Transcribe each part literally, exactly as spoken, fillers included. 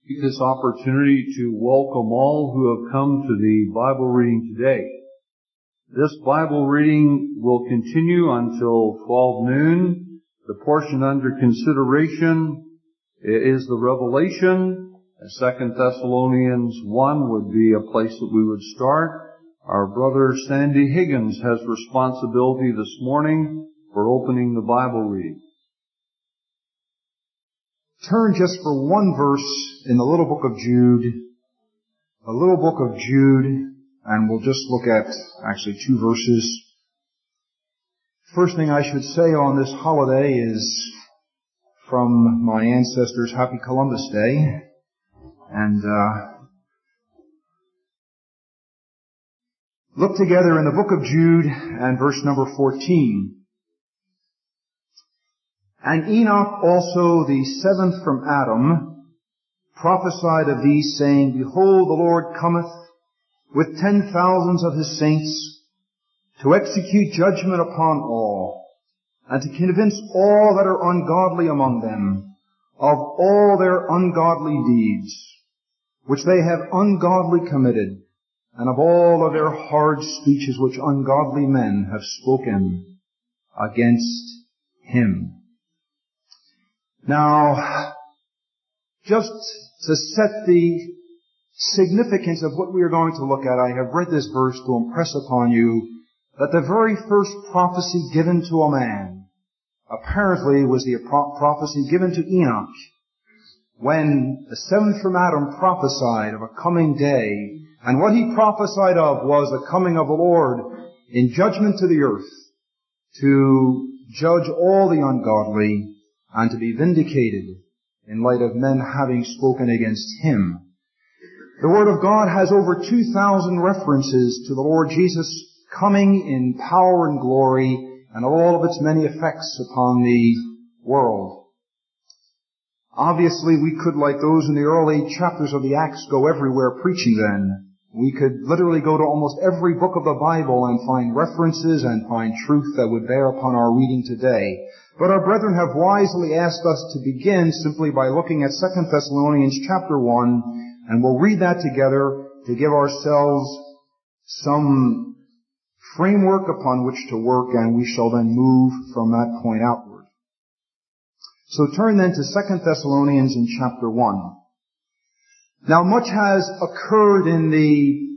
Take this opportunity to welcome all who have come to the Bible reading today. This Bible reading will continue until twelve noon. The portion under consideration is the Revelation. Second Thessalonians one would be a place that we would start. Our brother Sandy Higgins has responsibility this morning for opening the Bible reading. Turn just for one verse in the little book of Jude, the little book of Jude, and we'll just look at actually two verses. First thing I should say on this holiday is from my ancestors, Happy Columbus Day, and uh, look together in the book of Jude and verse number fourteen. And Enoch also, the seventh from Adam, prophesied of these, saying, Behold, the Lord cometh with ten thousands of his saints to execute judgment upon all, and to convince all that are ungodly among them of all their ungodly deeds, which they have ungodly committed, and of all of their hard speeches which ungodly men have spoken against him. Now, just to set the significance of what we are going to look at, I have read this verse to impress upon you that the very first prophecy given to a man apparently was the prophecy given to Enoch when the seventh from Adam prophesied of a coming day, and what he prophesied of was the coming of the Lord in judgment to the earth to judge all the ungodly and to be vindicated in light of men having spoken against him. The Word of God has over two thousand references to the Lord Jesus coming in power and glory and all of its many effects upon the world. Obviously, we could, like those in the early chapters of the Acts, go everywhere preaching then. We could literally go to almost every book of the Bible and find references and find truth that would bear upon our reading today. But our brethren have wisely asked us to begin simply by looking at Second Thessalonians chapter one, and we'll read that together to give ourselves some framework upon which to work, and we shall then move from that point outward. So turn then to Second Thessalonians in chapter one. Now much has occurred in the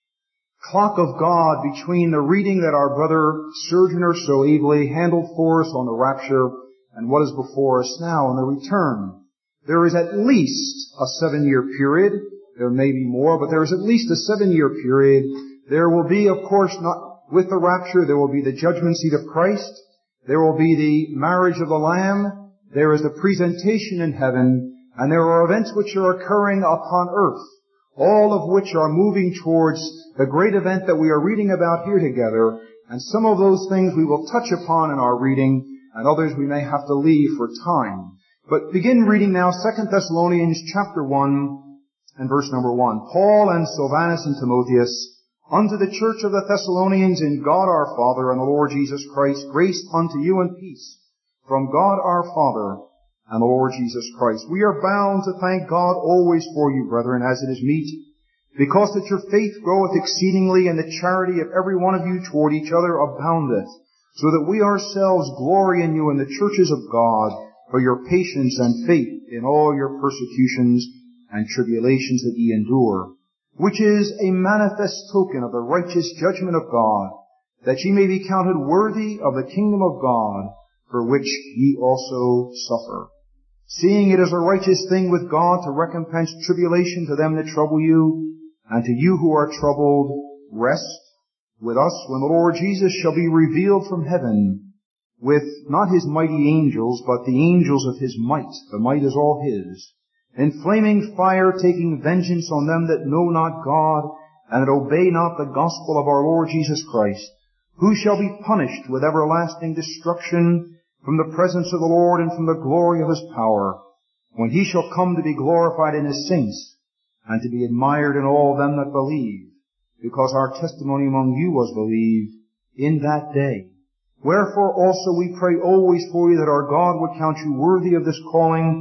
clock of God between the reading that our brother Sojourner so ably handled for us on the rapture and what is before us now on the return. There is at least a seven-year period. There may be more, but there is at least a seven-year period. There will be, of course, not with the rapture, there will be the judgment seat of Christ. There will be the marriage of the Lamb. There is the presentation in heaven. And there are events which are occurring upon earth, all of which are moving towards the great event that we are reading about here together. And some of those things we will touch upon in our reading, and others we may have to leave for time. But begin reading now Second Thessalonians chapter one and verse number one. Paul and Silvanus and Timotheus, unto the church of the Thessalonians in God our Father and the Lord Jesus Christ, grace unto you and peace from God our Father and the Lord Jesus Christ. We are bound to thank God always for you, brethren, as it is meet, because that your faith groweth exceedingly, and the charity of every one of you toward each other aboundeth, so that we ourselves glory in you in the churches of God for your patience and faith in all your persecutions and tribulations that ye endure, which is a manifest token of the righteous judgment of God, that ye may be counted worthy of the kingdom of God, for which ye also suffer. Seeing it is a righteous thing with God to recompense tribulation to them that trouble you, and to you who are troubled, rest with us when the Lord Jesus shall be revealed from heaven, with not his mighty angels, but the angels of his might. The might is all his. In flaming fire, taking vengeance on them that know not God, and that obey not the gospel of our Lord Jesus Christ, who shall be punished with everlasting destruction from the presence of the Lord and from the glory of his power, when he shall come to be glorified in his saints, and to be admired in all them that believe, because our testimony among you was believed in that day. Wherefore also we pray always for you that our God would count you worthy of this calling,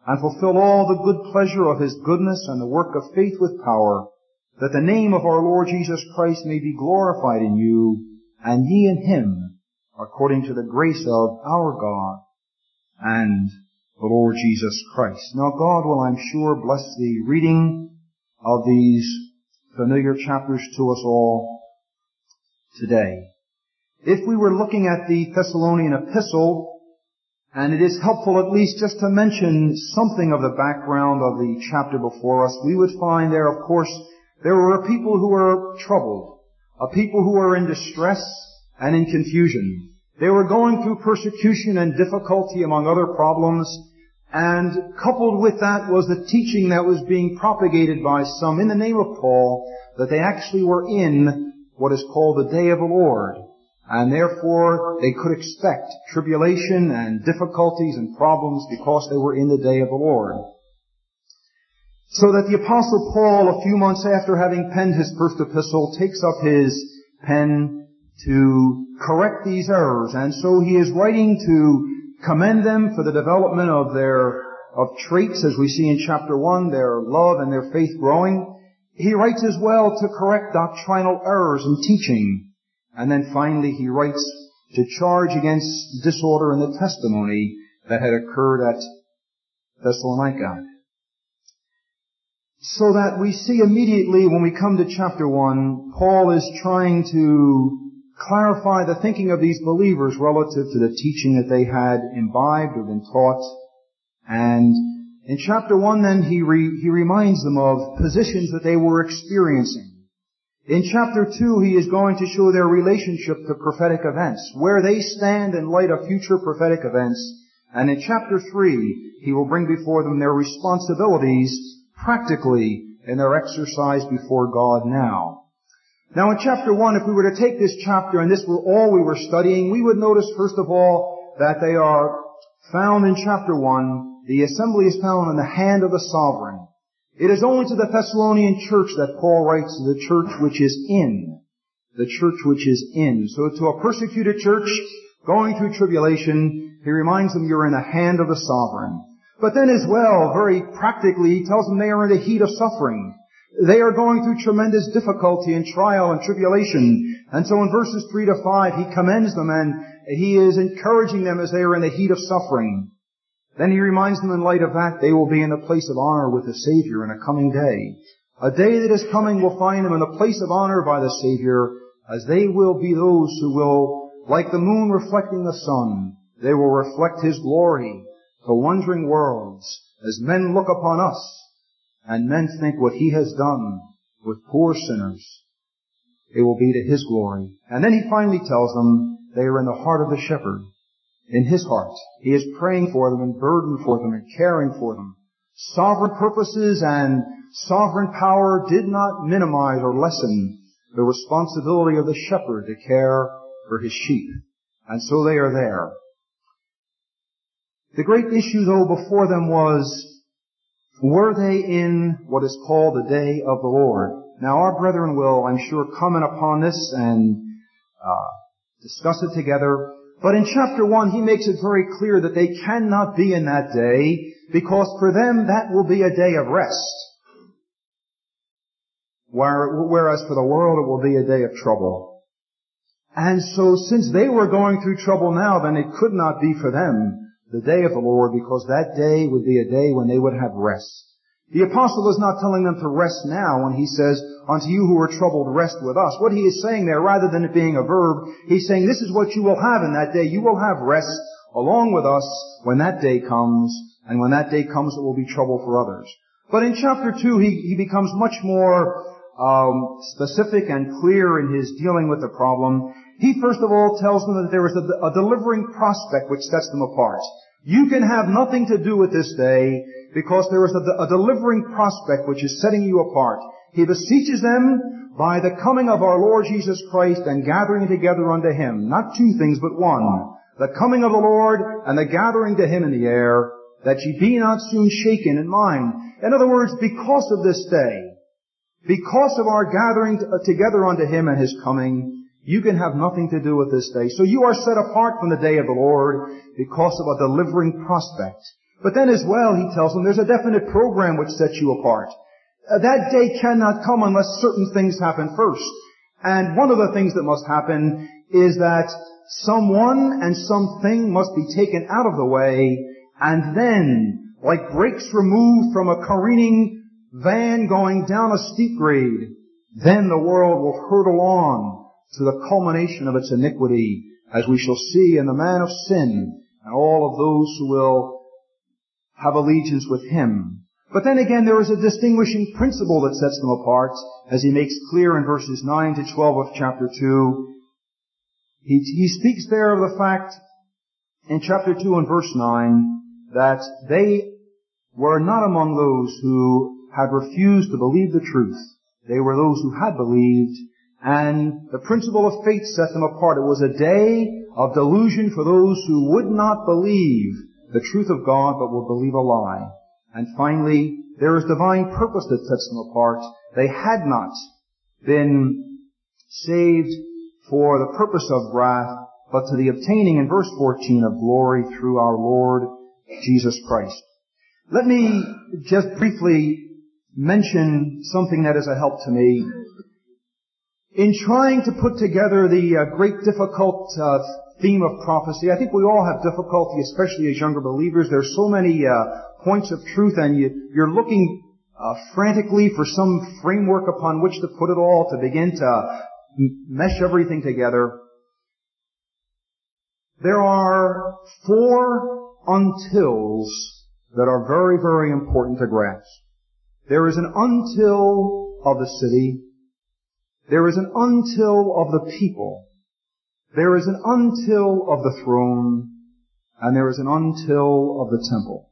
and fulfill all the good pleasure of His goodness and the work of faith with power, that the name of our Lord Jesus Christ may be glorified in you, and ye in Him, according to the grace of our God and the Lord Jesus Christ. Now God will, I'm sure, bless the reading of these familiar chapters to us all today. If we were looking at the Thessalonian epistle, and it is helpful at least just to mention something of the background of the chapter before us, we would find there, of course, there were a people who were troubled, a people who were in distress and in confusion. They were going through persecution and difficulty among other problems, and coupled with that was the teaching that was being propagated by some in the name of Paul that they actually were in what is called the day of the Lord, and therefore they could expect tribulation and difficulties and problems because they were in the day of the Lord. So that the Apostle Paul, a few months after having penned his first epistle, takes up his pen to correct these errors. And so he is writing to commend them for the development of their of traits, as we see in chapter one, their love and their faith growing. He writes as well to correct doctrinal errors in teaching. And then finally he writes to charge against disorder in the testimony that had occurred at Thessalonica. So that we see immediately when we come to chapter one, Paul is trying to clarify the thinking of these believers relative to the teaching that they had imbibed or been taught. And in chapter one then he re, he reminds them of positions that they were experiencing. In chapter two he is going to show their relationship to prophetic events, where they stand in light of future prophetic events. And in chapter three he will bring before them their responsibilities practically in their exercise before God now. Now in chapter one, if we were to take this chapter and this were all we were studying, we would notice first of all that they are found in chapter one. The assembly is found in the hand of the sovereign. It is only to the Thessalonian church that Paul writes, to the church which is in. The church which is in. So to a persecuted church going through tribulation, he reminds them you're in the hand of the sovereign. But then as well, very practically, he tells them they are in the heat of suffering. They are going through tremendous difficulty and trial and tribulation. And so in verses three to five, he commends them and he is encouraging them as they are in the heat of suffering. Then he reminds them in light of that, they will be in the place of honor with the Savior in a coming day. A day that is coming will find them in the place of honor by the Savior, as they will be those who will, like the moon reflecting the sun, they will reflect His glory to wondering worlds, as men look upon us, and men think what He has done with poor sinners. It will be to His glory. And then he finally tells them they are in the heart of the shepherd, in His heart. He is praying for them and burdened for them and caring for them. Sovereign purposes and sovereign power did not minimize or lessen the responsibility of the shepherd to care for his sheep. And so they are there. The great issue, though, before them was, were they in what is called the day of the Lord? Now, our brethren will, I'm sure, comment upon this and uh, discuss it together. But in chapter one, he makes it very clear that they cannot be in that day, because for them that will be a day of rest. Whereas for the world it will be a day of trouble. And so since they were going through trouble now, then it could not be for them the day of the Lord, because that day would be a day when they would have rest. The apostle is not telling them to rest now when he says, unto you who are troubled, rest with us. What he is saying there, rather than it being a verb, he's saying this is what you will have in that day. You will have rest along with us when that day comes, and when that day comes it will be trouble for others. But in chapter two he, he becomes much more um, specific and clear in his dealing with the problem. He first of all tells them that there is a, a delivering prospect which sets them apart. You can have nothing to do with this day because there is a, a delivering prospect which is setting you apart. He beseeches them by the coming of our Lord Jesus Christ and gathering together unto Him. Not two things, but one. The coming of the Lord and the gathering to Him in the air, that ye be not soon shaken in mind. In other words, because of this day, because of our gathering together unto Him and His coming, you can have nothing to do with this day. So you are set apart from the day of the Lord because of a delivering prospect. But then as well, he tells them there's a definite program which sets you apart. Uh, that day cannot come unless certain things happen first. And one of the things that must happen is that someone and something must be taken out of the way, and then, like brakes removed from a careening van going down a steep grade, then the world will hurtle on to the culmination of its iniquity, as we shall see in the man of sin and all of those who will have allegiance with him. But then again, there is a distinguishing principle that sets them apart, as he makes clear in verses nine to twelve of chapter two. He, he speaks there of the fact in chapter two and verse nine that they were not among those who had refused to believe the truth. They were those who had believed, and the principle of faith set them apart. It was a day of delusion for those who would not believe the truth of God, but would believe a lie. And finally, there is divine purpose that sets them apart. They had not been saved for the purpose of wrath, but to the obtaining, in verse fourteen, of glory through our Lord Jesus Christ. Let me just briefly mention something that is a help to me. In trying to put together the uh, great difficult uh, theme of prophecy, I think we all have difficulty, especially as younger believers. There's so many uh, points of truth, and you, you're looking uh, frantically for some framework upon which to put it all, to begin to mesh everything together. There are four untils that are very, very important to grasp. There is an until of the city. There is an until of the people. There is an until of the throne. And there is an until of the temple.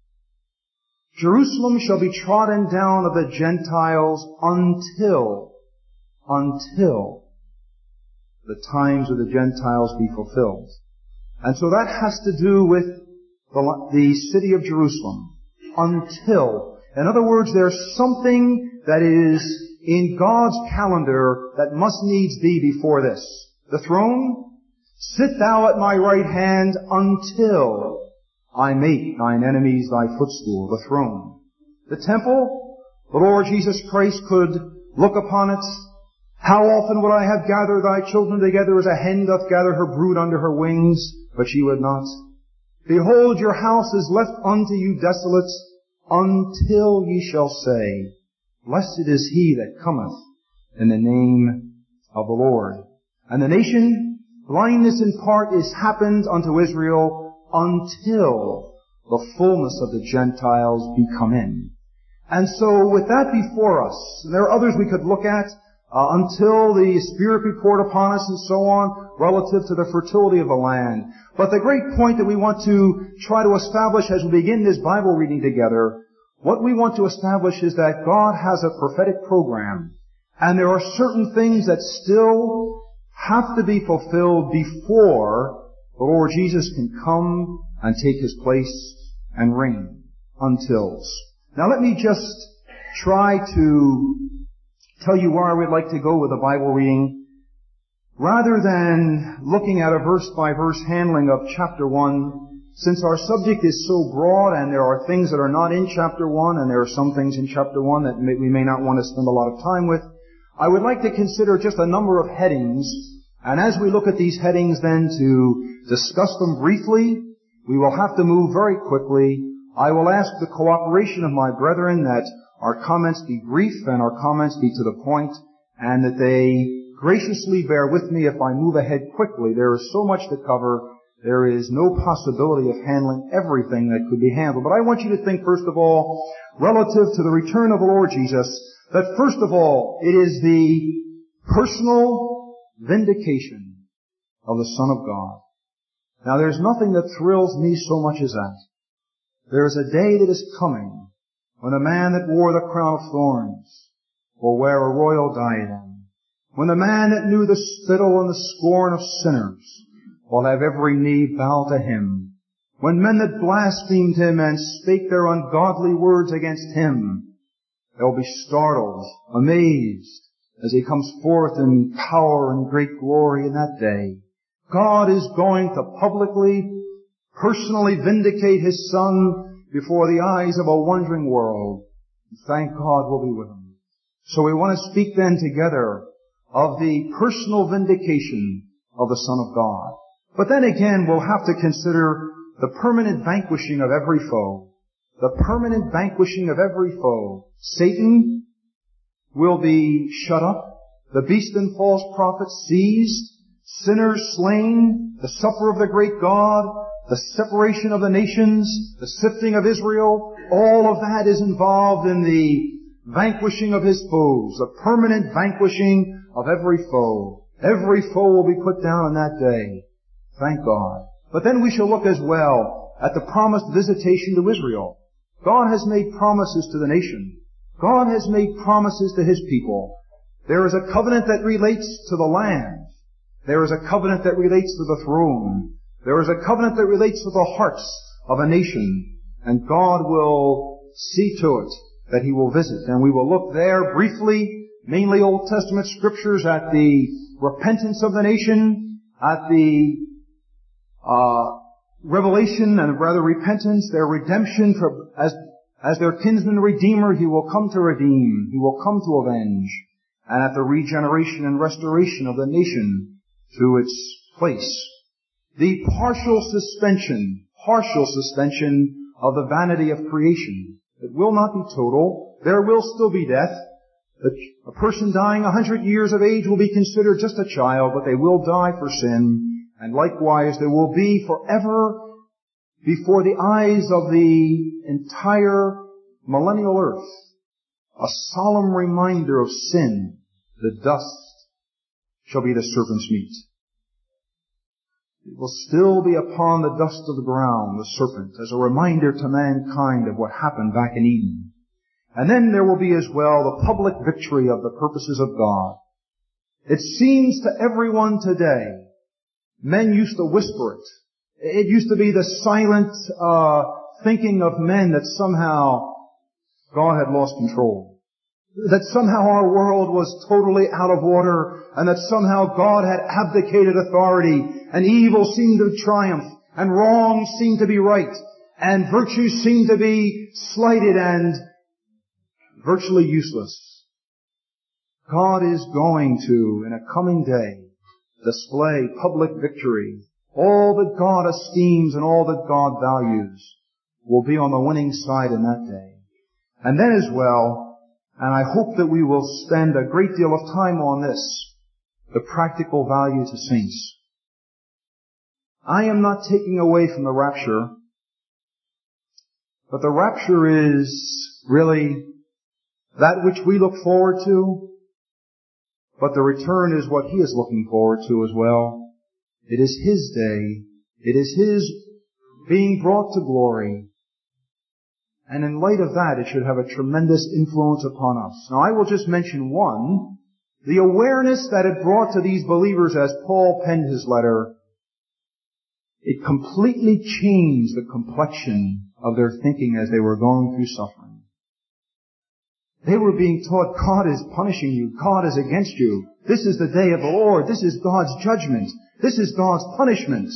Jerusalem shall be trodden down of the Gentiles until, until the times of the Gentiles be fulfilled. And so that has to do with the, the city of Jerusalem. Until. In other words, there's something that is in God's calendar that must needs be before this. The throne, sit thou at my right hand until I make thine enemies thy footstool. The throne. The temple, the Lord Jesus Christ could look upon it. How often would I have gathered thy children together as a hen doth gather her brood under her wings? But ye would not. Behold, your house is left unto you desolate, until ye shall say, blessed is he that cometh in the name of the Lord. And the nation, blindness in part is happened unto Israel until the fullness of the Gentiles be come in. And so with that before us, and there are others we could look at, uh, until the Spirit be poured upon us and so on, relative to the fertility of the land. But the great point that we want to try to establish as we begin this Bible reading together, what we want to establish is that God has a prophetic program, and there are certain things that still have to be fulfilled before the Lord Jesus can come and take his place and reign. Untils. Now let me just try to tell you where I would like to go with the Bible reading. Rather than looking at a verse-by-verse handling of chapter one, since our subject is so broad and there are things that are not in chapter one and there are some things in chapter one that may, we may not want to spend a lot of time with, I would like to consider just a number of headings, and as we look at these headings then to discuss them briefly, we will have to move very quickly. I will ask the cooperation of my brethren that our comments be brief and our comments be to the point, and that they graciously bear with me if I move ahead quickly. There is so much to cover. There is no possibility of handling everything that could be handled. But I want you to think, first of all, relative to the return of the Lord Jesus, that first of all, it is the personal vindication of the Son of God. Now, there's nothing that thrills me so much as that. There is a day that is coming when a man that wore the crown of thorns will wear a royal diadem. When the man that knew the spittle and the scorn of sinners will have every knee bow to him. When men that blasphemed him and spake their ungodly words against him, they'll be startled, amazed, as he comes forth in power and great glory in that day. God is going to publicly, personally vindicate his Son before the eyes of a wondering world. Thank God we'll be with Him. So we want to speak then together of the personal vindication of the Son of God. But then again, we'll have to consider the permanent vanquishing of every foe. The permanent vanquishing of every foe. Satan will be shut up. The beast and false prophet seized. Sinners slain. The supper of the great God. The separation of the nations. The sifting of Israel. All of that is involved in the vanquishing of His foes. The permanent vanquishing of every foe. Every foe will be put down on that day. Thank God. But then we shall look as well at the promised visitation to Israel. God has made promises to the nation. God has made promises to His people. There is a covenant that relates to the land. There is a covenant that relates to the throne. There is a covenant that relates to the hearts of a nation. And God will see to it that He will visit. And we will look there briefly, mainly Old Testament scriptures, at the repentance of the nation, at the uh revelation and rather repentance, their redemption for, as as their kinsman redeemer. He will come to redeem. He will come to avenge. And at the regeneration and restoration of the nation to its place. The partial suspension, partial suspension of the vanity of creation. It will not be total. There will still be death. A person dying a hundred years of age will be considered just a child, but they will die for sin. And likewise, there will be forever before the eyes of the entire millennial earth a solemn reminder of sin. The dust shall be the serpent's meat. It will still be upon the dust of the ground, the serpent, as a reminder to mankind of what happened back in Eden. And then there will be as well the public victory of the purposes of God. It seems to everyone today, men used to whisper it. It used to be the silent uh thinking of men that somehow God had lost control. That somehow our world was totally out of order, and that somehow God had abdicated authority, and evil seemed to triumph, and wrong seemed to be right, and virtue seemed to be slighted and virtually useless. God is going to, in a coming day, display public victory. All that God esteems and all that God values will be on the winning side in that day. And then as well, and I hope that we will spend a great deal of time on this, the practical value to saints. I am not taking away from the rapture, but the rapture is really that which we look forward to, but the return is what He is looking forward to as well. It is His day. It is His being brought to glory. And in light of that, it should have a tremendous influence upon us. Now, I will just mention one. The awareness that it brought to these believers as Paul penned his letter, it completely changed the complexion of their thinking as they were going through suffering. They were being taught, God is punishing you. God is against you. This is the day of the Lord. This is God's judgment. This is God's punishment.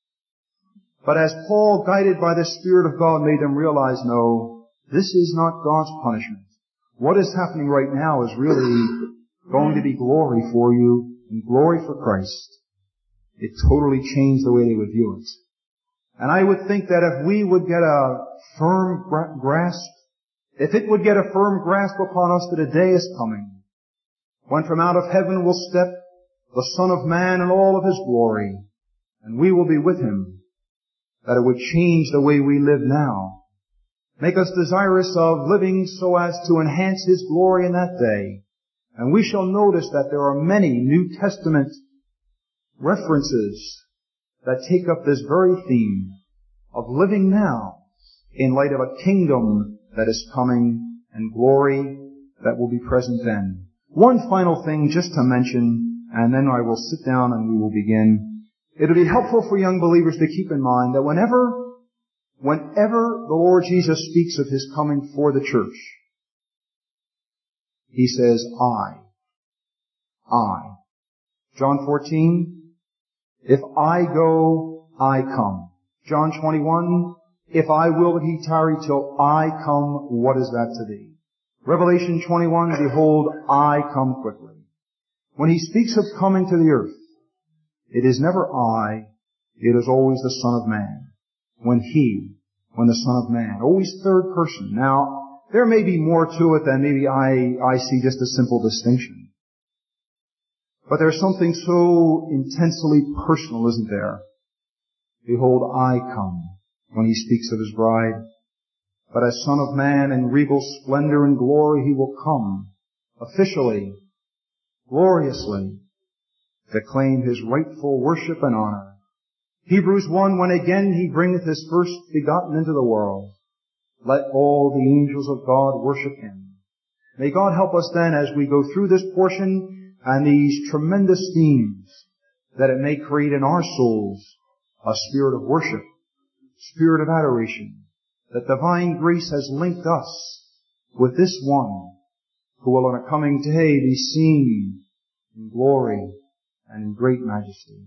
But as Paul, guided by the Spirit of God, made them realize, no, this is not God's punishment. What is happening right now is really going to be glory for you and glory for Christ. It totally changed the way they would view it. And I would think that if we would get a firm grasp, if it would get a firm grasp upon us that a day is coming, when from out of heaven will step the Son of Man in all of His glory, and we will be with Him, that it would change the way we live now. Make us desirous of living so as to enhance His glory in that day. And we shall notice that there are many New Testament references that take up this very theme of living now in light of a kingdom that is coming and glory that will be present then. One final thing just to mention, and then I will sit down and we will begin. It would be helpful for young believers to keep in mind that whenever, whenever the Lord Jesus speaks of His coming for the church, He says, I. I. John fourteen, if I go, I come. John twenty-one, If I will that he tarry till I come, what is that to thee? Revelation twenty-one, behold, I come quickly. When he speaks of coming to the earth, it is never I, it is always the Son of Man. When he, when the Son of Man, always third person. Now, there may be more to it than maybe I, I see just a simple distinction. But there's something so intensely personal, isn't there? Behold, I come, when he speaks of his bride. But as Son of Man in regal splendor and glory, he will come, officially, gloriously, to claim his rightful worship and honor. Hebrews one, when again he bringeth his first begotten into the world, let all the angels of God worship him. May God help us then as we go through this portion and these tremendous themes, that it may create in our souls a spirit of worship, spirit of adoration, that divine grace has linked us with this one who will on a coming day be seen in glory and in great majesty.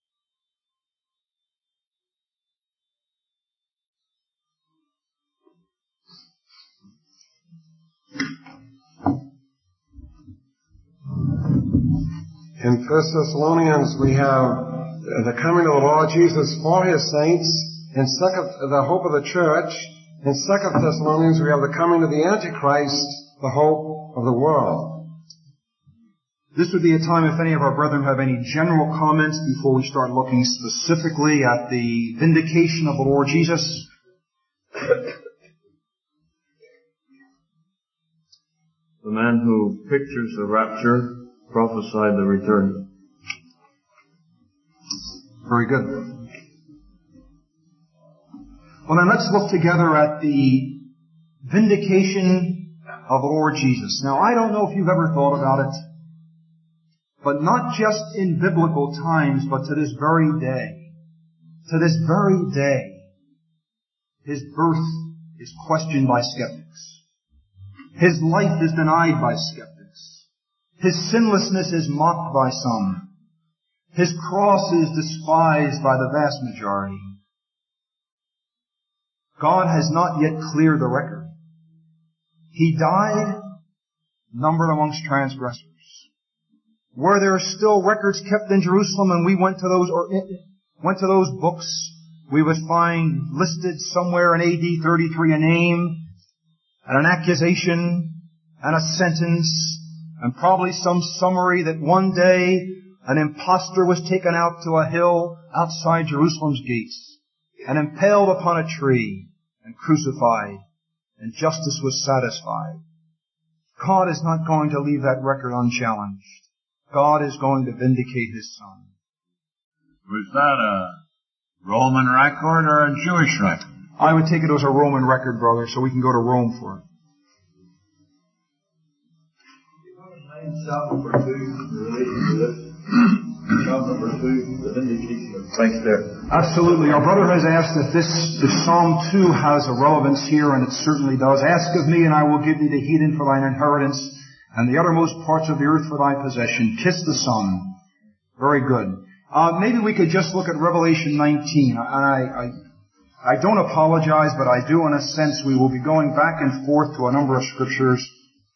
In First Thessalonians, we have the coming of the Lord Jesus for his saints. In second, the hope of the church. In Second Thessalonians, we have the coming of the Antichrist, the hope of the world. This would be a time if any of our brethren have any general comments before we start looking specifically at the vindication of the Lord Jesus. The man who pictures the rapture prophesied the return. Very good. Well, then let's look together at the vindication of the Lord Jesus. Now, I don't know if you've ever thought about it, but not just in biblical times, but to this very day. To this very day, his birth is questioned by skeptics. His life is denied by skeptics. His sinlessness is mocked by some. His cross is despised by the vast majority. God has not yet cleared the record. He died, numbered amongst transgressors. Where there are still records kept in Jerusalem, and we went to those or went to those books, we would find listed somewhere in A D thirty-three a name and an accusation and a sentence, and probably some summary that one day an impostor was taken out to a hill outside Jerusalem's gates and impaled upon a tree and crucified, and justice was satisfied. God is not going to leave that record unchallenged. God is going to vindicate his Son. Was that a Roman record or a Jewish record? I would take it as a Roman record, brother, so we can go to Rome for it. Psalm number two, related to this. Psalm number two, the vindication of Christ there. Absolutely. Our brother has asked if this, if Psalm two has a relevance here, and it certainly does. Ask of me, and I will give thee the heathen for thine inheritance, and the uttermost parts of the earth for thy possession. Kiss the Son. Very good. Uh, maybe we could just look at Revelation nineteen. I, I, I don't apologize, but I do in a sense. We will be going back and forth to a number of scriptures.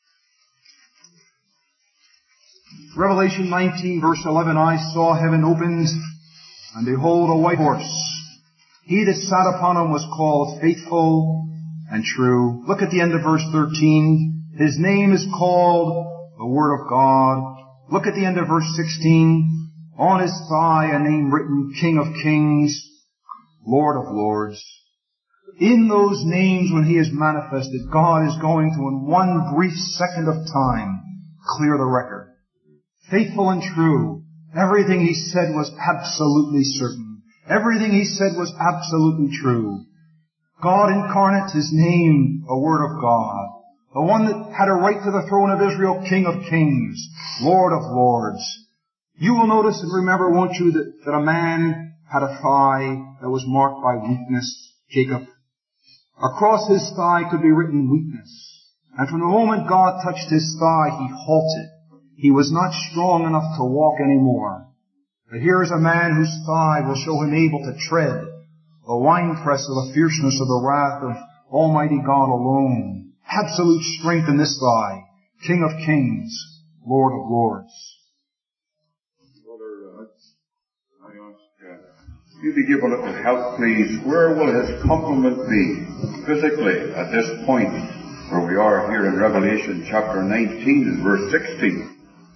Revelation nineteen, verse eleven, I saw heaven opened, and behold, a white horse. He that sat upon him was called Faithful and True. Look at the end of verse thirteen. His name is called the Word of God. Look at the end of verse sixteen. On his thigh a name written, King of Kings, Lord of Lords. In those names, when he is manifested, God is going to, in one brief second of time, clear the record. Faithful and true. Everything he said was absolutely certain. Everything he said was absolutely true. God incarnate, his name, a Word of God. The one that had a right to the throne of Israel, King of Kings, Lord of Lords. You will notice and remember, won't you, that, that a man had a thigh that was marked by weakness, Jacob. Across his thigh could be written weakness. And from the moment God touched his thigh, he halted. He was not strong enough to walk anymore. But here is a man whose thigh will show him able to tread the winepress of the fierceness of the wrath of Almighty God alone. Absolute strength in this thy, King of kings, Lord of lords. Brother, uh, I ask uh, you to give a little help, please. Where will his complement be physically at this point where we are here in Revelation chapter nineteen and verse sixteen?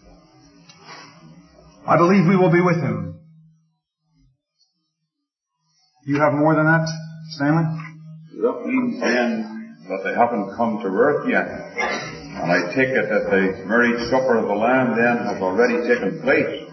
I believe we will be with him. You have more than that, Stanley? That means then that they haven't come to earth yet. And I take it that the marriage supper of the Lamb then has already taken place.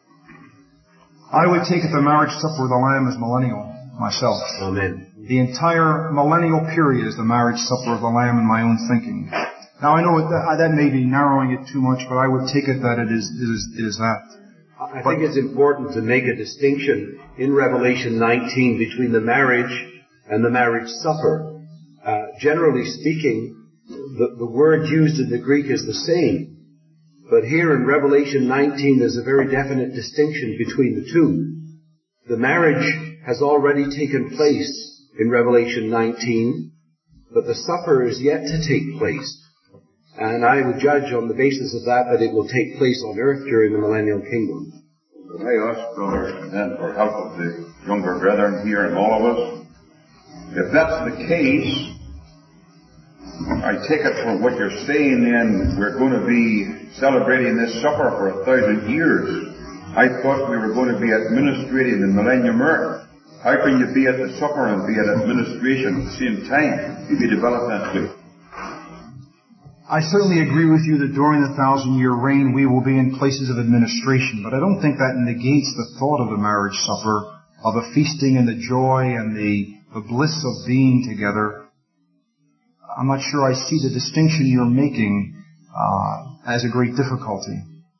I would take it the marriage supper of the Lamb as millennial myself. Amen. The entire millennial period is the marriage supper of the Lamb in my own thinking. Now I know that, that may be narrowing it too much, but I would take it that it is, it is, it is that. I think it's important to make a distinction in Revelation nineteen between the marriage and the marriage supper. Uh, generally speaking, the, the word used in the Greek is the same. But here in Revelation nineteen, there's a very definite distinction between the two. The marriage has already taken place in Revelation nineteen, but the supper is yet to take place. And I would judge on the basis of that that it will take place on earth during the millennial kingdom. Could I ask, brother, then for help of the younger brethren here and all of us, if that's the case, I take it from what you're saying then, we're going to be celebrating this supper for a thousand years. I thought we were going to be administrating the millennium earth. How can you be at the supper and be at administration at the same time? You be developmentally. I certainly agree with you that during the thousand-year reign we will be in places of administration, but I don't think that negates the thought of the marriage supper, of the feasting and the joy and the, the bliss of being together. I'm not sure I see the distinction you're making uh, as a great difficulty.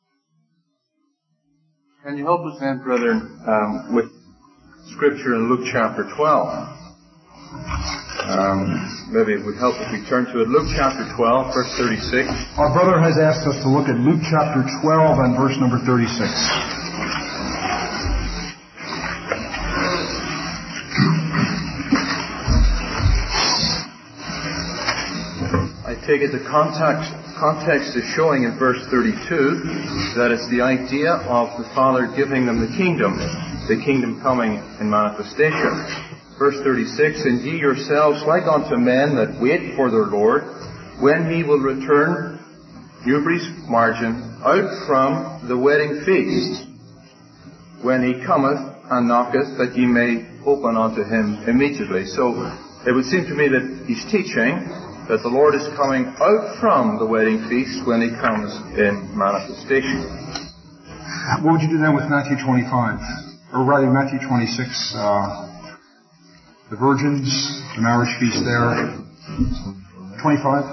Can you help us then, brother, um, with Scripture in Luke chapter twelve? Um, maybe it would help if we turn to it. Luke chapter twelve, verse thirty-six. Our brother has asked us to look at Luke chapter twelve and verse number thirty-six. I take it the context, context is showing in verse thirty-two that it's the idea of the Father giving them the kingdom, the kingdom coming in manifestation. Verse thirty-six, and ye yourselves like unto men that wait for their Lord, when he will return, Newbury's margin, out from the wedding feast, when he cometh and knocketh, that ye may open unto him immediately. So it would seem to me that he's teaching that the Lord is coming out from the wedding feast when he comes in manifestation. What would you do then with Matthew twenty-five? Or rather Matthew twenty-six, uh, the virgins, the marriage feast there. twenty-five?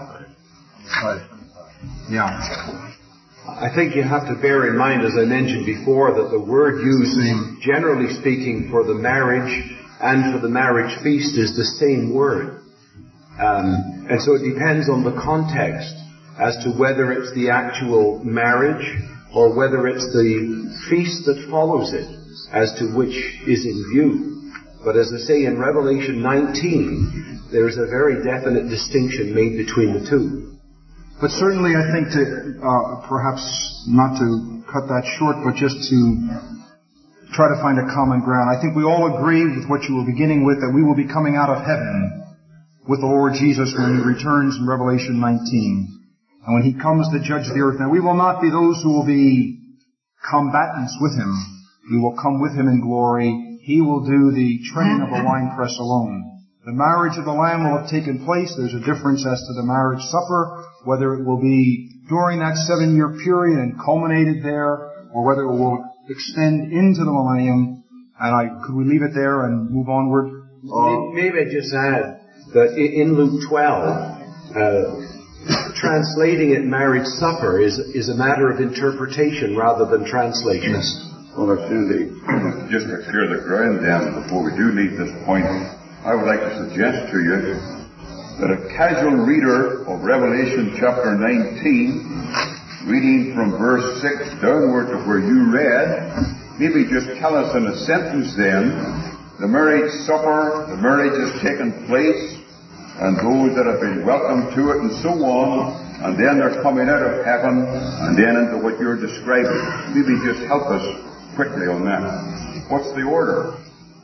Yeah. I think you have to bear in mind, as I mentioned before, that the word used, generally speaking, for the marriage and for the marriage feast is the same word. Um, and so it depends on the context as to whether it's the actual marriage or whether it's the feast that follows it as to which is in view. But as I say, in Revelation nineteen, there's a very definite distinction made between the two. But certainly I think to, uh, perhaps not to cut that short, but just to try to find a common ground. I think we all agree with what you were beginning with, that we will be coming out of heaven with the Lord Jesus when he returns in Revelation nineteen. And when he comes to judge the earth. Now we will not be those who will be combatants with him. We will come with him in glory. He will do the treading of the winepress alone. The marriage of the Lamb will have taken place. There's a difference as to the marriage supper, whether it will be during that seven-year period and culminated there, or whether it will extend into the millennium. And I, could we leave it there and move onward? Uh, Maybe I just add that in Luke twelve, uh, translating it marriage supper is, is a matter of interpretation rather than translation. Yes. Well, Cindy, just to clear the ground then, before we do leave this point, I would like to suggest to you that a casual reader of Revelation chapter nineteen, reading from verse six downward to where you read, maybe just tell us in a sentence then the marriage supper, the marriage has taken place, and those that have been welcomed to it and so on, and then they're coming out of heaven, and then into what you're describing. Maybe just help us quickly on that. What's the order?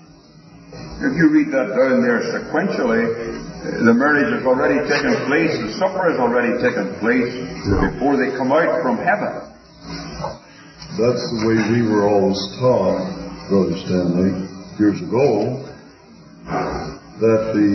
If you read that down there sequentially, the marriage has already taken place, the supper has already taken place before they come out from heaven. That's the way we were always taught, Brother Stanley, years ago, that the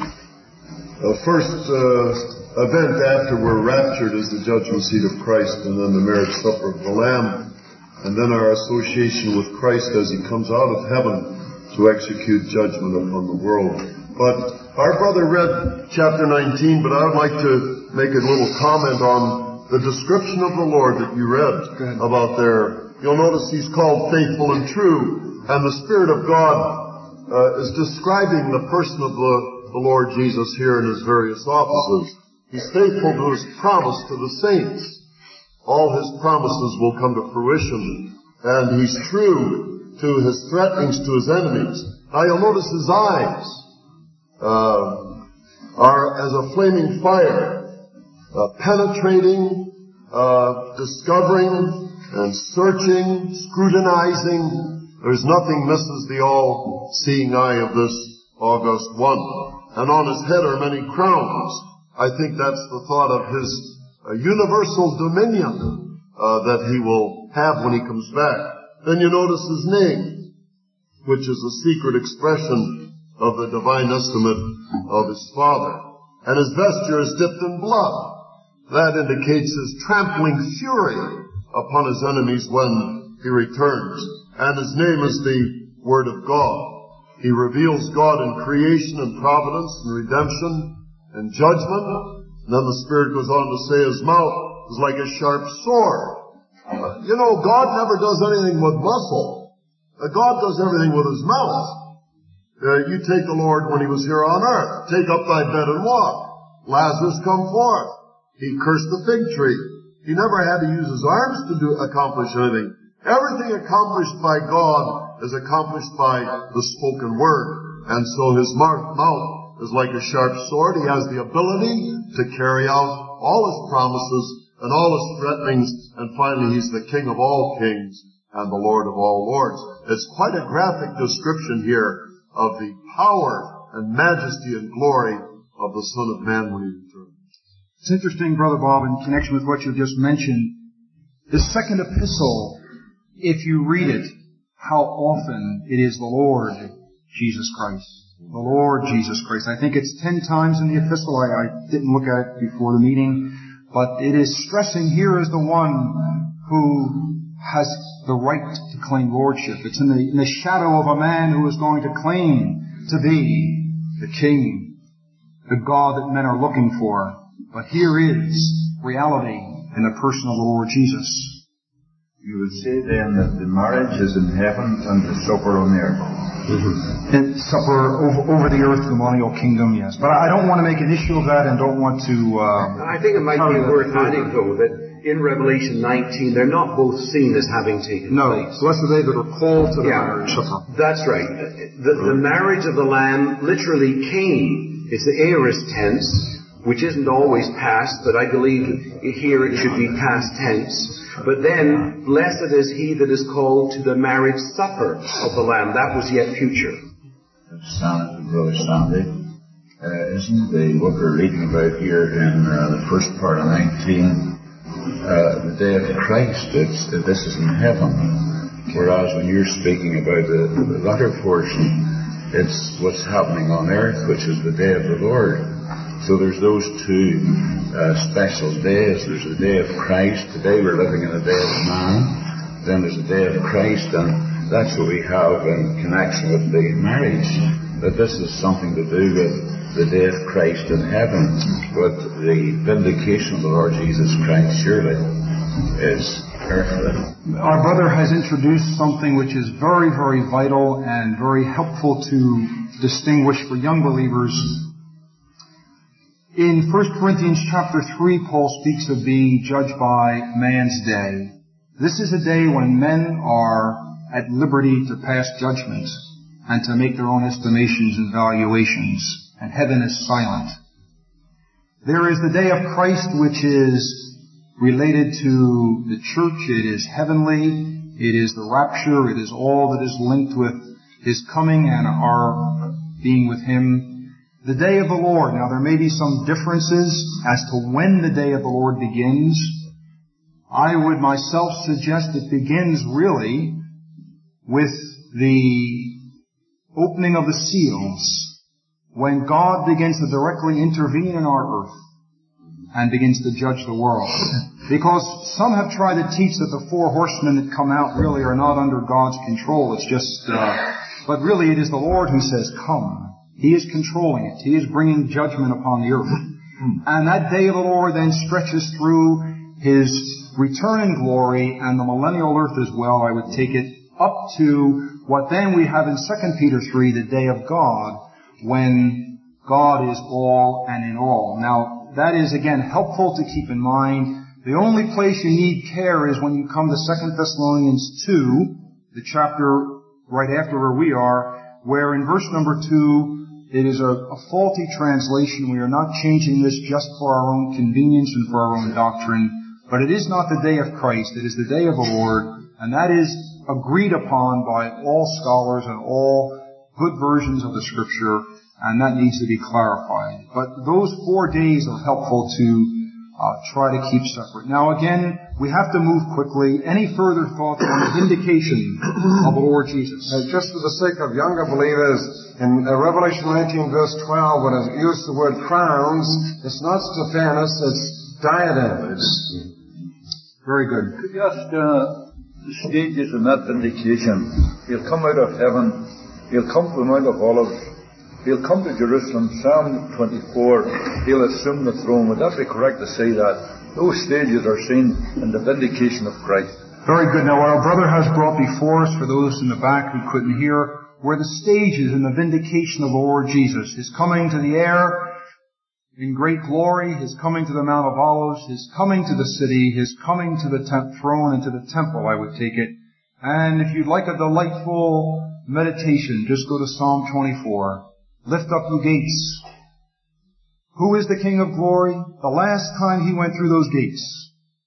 uh, first uh, event after we're raptured is the judgment seat of Christ, and then the marriage supper of the Lamb, and then our association with Christ as He comes out of heaven to execute judgment upon the world. But our brother read chapter nineteen, but I would like to make a little comment on the description of the Lord that you read about there. You'll notice He's called faithful and true, and the Spirit of God uh, is describing the person of the, the Lord Jesus here in His various offices. He's faithful to His promise to the saints. All His promises will come to fruition, and He's true to His threatenings to His enemies. Now you'll notice His eyes uh, are as a flaming fire, uh, penetrating, uh, discovering, and searching, scrutinizing. There's nothing misses the all-seeing eye of this August one. And on His head are many crowns. I think that's the thought of His uh, universal dominion uh, that He will have when He comes back. Then you notice His name, which is a secret expression of the divine estimate of His Father. And His vesture is dipped in blood. That indicates His trampling fury upon His enemies when He returns. And His name is the Word of God. He reveals God in creation and providence and redemption and judgment. And then the Spirit goes on to say His mouth is like a sharp sword. You know, God never does anything with muscle. God does everything with His mouth. Uh, you take the Lord when He was here on earth. Take up thy bed and walk. Lazarus, come forth. He cursed the fig tree. He never had to use His arms to do accomplish anything. Everything accomplished by God is accomplished by the spoken word. And so His mouth is like a sharp sword. He has the ability to carry out all His promises and all His threatenings, and finally He's the King of all kings and the Lord of all lords. It's quite a graphic description here of the power and majesty and glory of the Son of Man when He returns. It's interesting, Brother Bob, in connection with what you just mentioned, this second epistle, if you read it, how often it is the Lord Jesus Christ. The Lord Jesus Christ. I think it's ten times in the epistle. I, I didn't look at it before the meeting. But it is stressing here as the one who has the right to claim lordship. It's in the, in the shadow of a man who is going to claim to be the King, the God that men are looking for. But here is reality in the person of the Lord Jesus. You would say then that the marriage is in heaven and the supper on earth. Mm-hmm. And supper over, over the earth, the millennial kingdom, yes. But I don't want to make an issue of that and don't want to... Uh, I think it might be worth adding, though, that in Revelation nineteen, they're not both seen as having taken no, place. No, blessed are they that are called to the yeah, marriage supper. That's right. The, the marriage of the Lamb literally came. It's the aorist tense, which isn't always past, but I believe here it should be past tense. But then, blessed is he that is called to the marriage supper of the Lamb. That was yet future. Sandy, Brother Sandy, uh, isn't the what we're reading about here in uh, the first part of nineteen, uh, the day of Christ? It's uh, this is in heaven, whereas when you're speaking about the, the latter portion, it's what's happening on earth, which is the day of the Lord. So there's those two uh, special days. There's the day of Christ. Today we're living in the day of man. Then there's the day of Christ, and that's what we have in connection with the marriage. That this is something to do with the day of Christ in heaven. But the vindication of the Lord Jesus Christ surely is earthly. Our brother has introduced something which is very, very vital and very helpful to distinguish for young believers. In First Corinthians chapter three, Paul speaks of being judged by man's day. This is a day when men are at liberty to pass judgment. and to make their own estimations and valuations, and heaven is silent. There is the day of Christ, which is related to the church. It is heavenly. It is the rapture. It is all that is linked with His coming and our being with Him. The day of the Lord. Now, there may be some differences as to when the day of the Lord begins. I would myself suggest it begins really with the opening of the seals, when God begins to directly intervene in our earth and begins to judge the world. Because some have tried to teach that the four horsemen that come out really are not under God's control. It's just, uh, but really it is the Lord who says, come. He is controlling it. He is bringing judgment upon the earth. And that day of the Lord then stretches through His return in glory and the millennial earth as well, I would take it, up to what then we have in Second Peter three, the day of God, when God is all and in all. Now, that is again helpful to keep in mind. The only place you need care is when you come to Second Thessalonians two, the chapter right after where we are, where in verse number two, it is a, a faulty translation. We are not changing this just for our own convenience and for our own doctrine, but it is not the day of Christ. It is the day of the Lord, and that is agreed upon by all scholars and all good versions of the Scripture, and that needs to be clarified. But those four days are helpful to uh, try to keep separate. Now again, we have to move quickly. Any further thoughts on the vindication of the Lord Jesus? Uh, just for the sake of younger believers, in uh, Revelation nineteen verse twelve, when it uses the word crowns, it's not Stephanus, it's diadems. Very good. Could you ask uh, the stages in that vindication? He'll come out of heaven. He'll come from Mount of Olives. He'll come to Jerusalem. Psalm twenty-four. He'll assume the throne. Would that be correct to say that? Those stages are seen in the vindication of Christ. Very good. Now what our brother has brought before us, for those in the back who couldn't hear, were the stages in the vindication of the Lord Jesus. His coming to the air in great glory, His coming to the Mount of Olives, His coming to the city, His coming to the temp- throne and to the temple, I would take it. And if you'd like a delightful meditation, just go to Psalm twenty-four. Lift up ye gates. Who is the King of glory? The last time He went through those gates,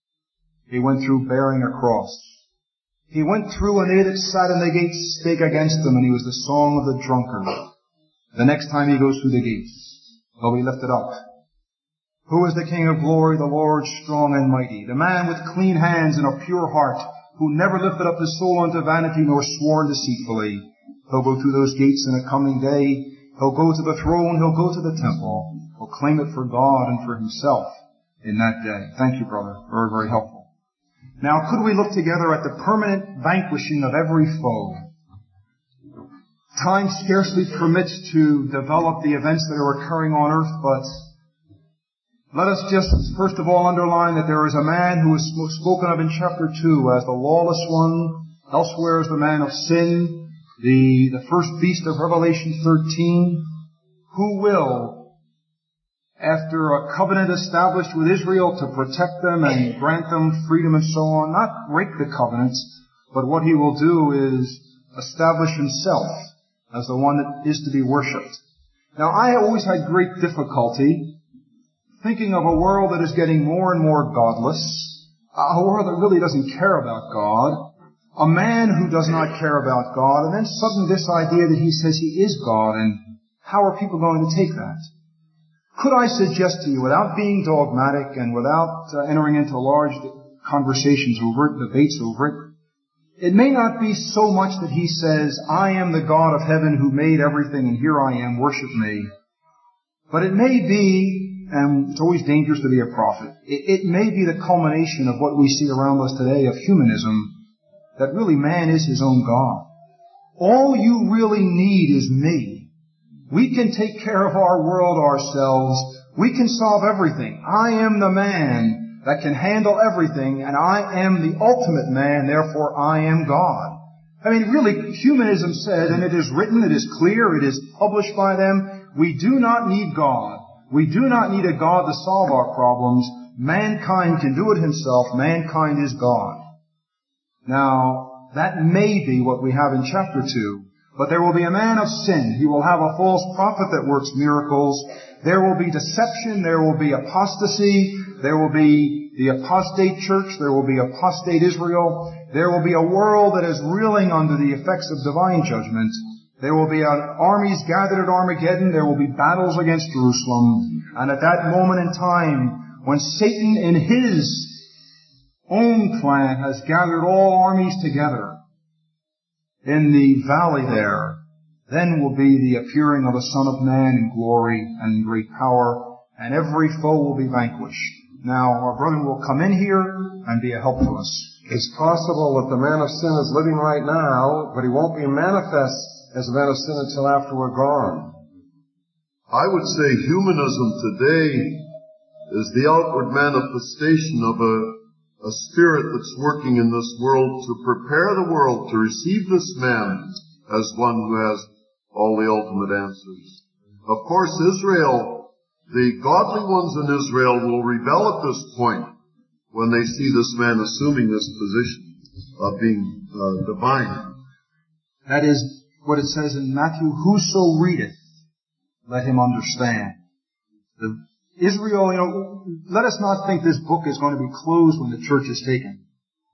He went through bearing a cross. He went through, and they that sat in the gates spake against Him, and He was the song of the drunkard. The next time He goes through the gates, He'll be lifted up. Who is the King of glory? The Lord strong and mighty, the man with clean hands and a pure heart, who never lifted up his soul unto vanity nor sworn deceitfully. He'll go through those gates in a coming day. He'll go to the throne. He'll go to the temple. He'll claim it for God and for Himself in that day. Thank you, brother. Very, very helpful. Now, could we look together at the permanent vanquishing of every foe? Time scarcely permits to develop the events that are occurring on earth, but let us just first of all underline that there is a man who is spoken of in chapter two as the lawless one, elsewhere as the man of sin, the, the first beast of Revelation thirteen, who will, after a covenant established with Israel to protect them and grant them freedom and so on, not break the covenants, but what he will do is establish himself as the one that is to be worshipped. Now, I always had great difficulty thinking of a world that is getting more and more godless, a world that really doesn't care about God, a man who does not care about God, and then suddenly this idea that he says he is God, and how are people going to take that? Could I suggest to you, without being dogmatic and without uh, entering into large conversations over it, debates over it, it may not be so much that he says, I am the God of heaven who made everything and here I am, worship me. But it may be, and it's always dangerous to be a prophet, it, it may be the culmination of what we see around us today of humanism, that really man is his own God. All you really need is me. We can take care of our world ourselves. We can solve everything. I am the man that can handle everything, and I am the ultimate man, therefore I am God. I mean, really, humanism says, and it is written, it is clear, it is published by them, we do not need God. We do not need a God to solve our problems. Mankind can do it himself. Mankind is God. Now, that may be what we have in chapter two, But there will be a man of sin. He will have a false prophet that works miracles. There will be deception. There will be apostasy. There will be the apostate church. There will be apostate Israel. There will be a world that is reeling under the effects of divine judgment. There will be armies gathered at Armageddon. There will be battles against Jerusalem. And at that moment in time, when Satan in his own plan has gathered all armies together in the valley there, then will be the appearing of the Son of Man in glory and in great power, and every foe will be vanquished. Now, our brethren will come in here and be a help to us. It's possible that the man of sin is living right now, but he won't be manifest as a man of sin until after we're gone. I would say humanism today is the outward manifestation of a, a spirit that's working in this world to prepare the world to receive this man as one who has all the ultimate answers. Of course, Israel, the godly ones in Israel will rebel at this point when they see this man assuming this position of being uh, divine. That is what it says in Matthew, whoso readeth, let him understand. The Israel, you know, let us not think this book is going to be closed when the church is taken.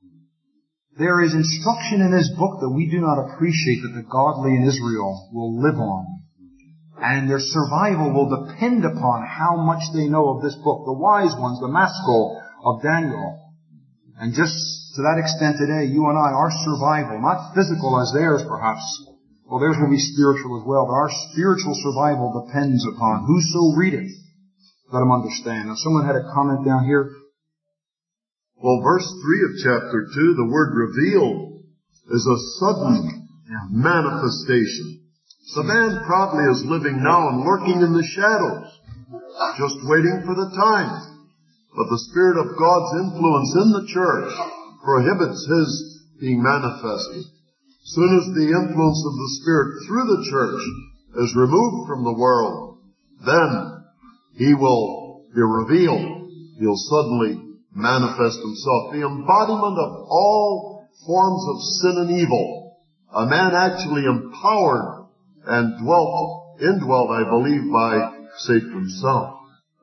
There is instruction in this book that we do not appreciate that the godly in Israel will live on. And their survival will depend upon how much they know of this book. The wise ones, the Maskil of Daniel. And just to that extent today, you and I, our survival, not physical as theirs perhaps, well, theirs will be spiritual as well, but our spiritual survival depends upon whoso readeth, let him understand. Now, someone had a comment down here. Well, verse three of chapter two, the word revealed is a sudden yeah. manifestation. The man probably is living now and lurking in the shadows, just waiting for the time. But the Spirit of God's influence in the church prohibits his being manifested. As soon as the influence of the Spirit through the church is removed from the world, then he will be revealed. He'll suddenly manifest himself. The embodiment of all forms of sin and evil. A man actually empowered and dwelt, indwelt, I believe, by Satan himself.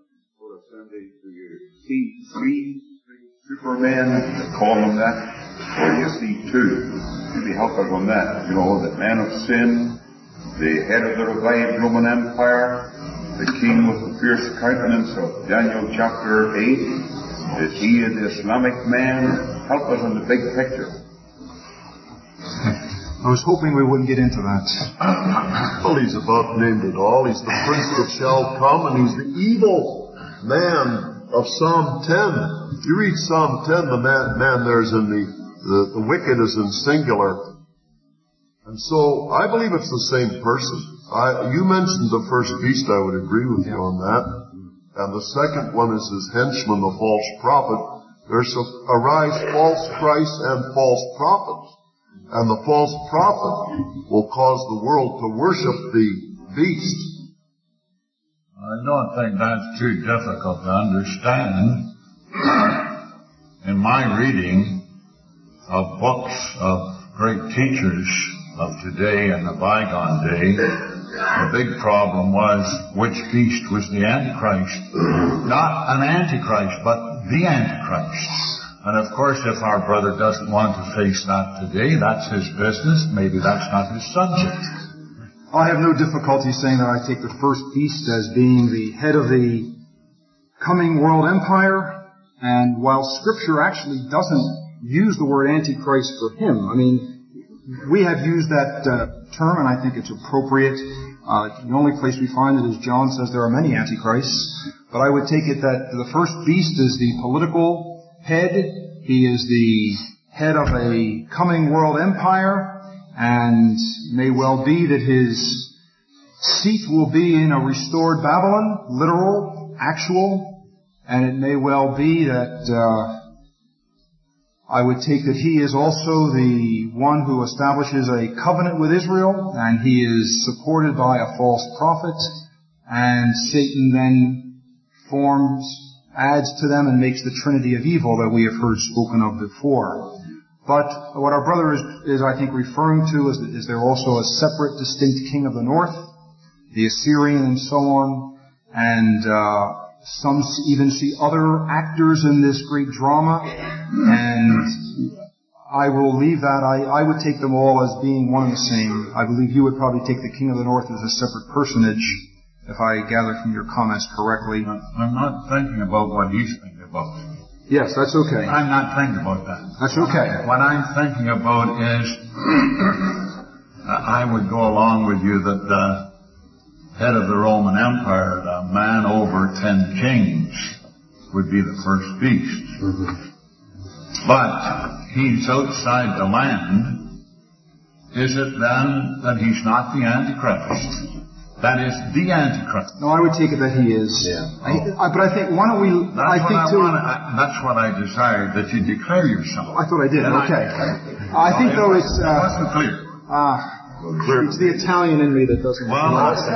Do you see three Superman, call them that, or you see two? Maybe help us on that. You know, the man of sin, the head of the revived Roman Empire, the king with the fierce countenance of Daniel chapter eight. Is he the Islamic man? Help us on the big picture. I was hoping we wouldn't get into that. Well, he's about named it all. He's the prince that shall come, and he's the evil man of Psalm ten. If you read Psalm ten, the man, man there's in the, the, the wicked is in singular. And so, I believe it's the same person. I, you mentioned the first beast, I would agree with you on that. And the second one is his henchman, the false prophet. There shall arise false Christs and false prophets. And the false prophet will cause the world to worship the beast. I don't think that's too difficult to understand. In my reading of books of great teachers of today and the bygone day, the big problem was which beast was the Antichrist. Not an Antichrist, but the Antichrist. And of course, if our brother doesn't want to face that today, that's his business. Maybe that's not his subject. I have no difficulty saying that I take the first beast as being the head of the coming world empire. And while Scripture actually doesn't use the word Antichrist for him, I mean, we have used that uh, term, and I think it's appropriate. Uh, the only place we find it is John says there are many antichrists. But I would take it that the first beast is the political head. He is the head of a coming world empire, and may well be that his seat will be in a restored Babylon, literal, actual, and it may well be that uh, I would take that he is also the one who establishes a covenant with Israel, and he is supported by a false prophet, and Satan then forms, adds to them, and makes the trinity of evil that we have heard spoken of before. But what our brother is, is I think, referring to is, is there also a separate, distinct king of the north, the Assyrian and so on, and uh, some even see other actors in this great drama, and I will leave that. I, I would take them all as being one and the same. I believe you would probably take the king of the north as a separate personage, if I gather from your comments correctly. I'm not thinking about what he's thinking about. Yes, that's okay. I'm not thinking about that. That's okay. What I'm thinking about is I would go along with you that the head of the Roman Empire, the man over ten kings, would be the first beast. Mm-hmm. But he's outside the land. Is it then that he's not the Antichrist? That is the Antichrist. No, I would take it that he is. Yeah. I, I, but I think, why don't we, that's I think I too... Wanna, I, that's what I desired, that you declare yourself. I thought I did, and okay. I, I think though it's... Uh, it wasn't clear. Ah, uh, it's the Italian in me that doesn't... Well,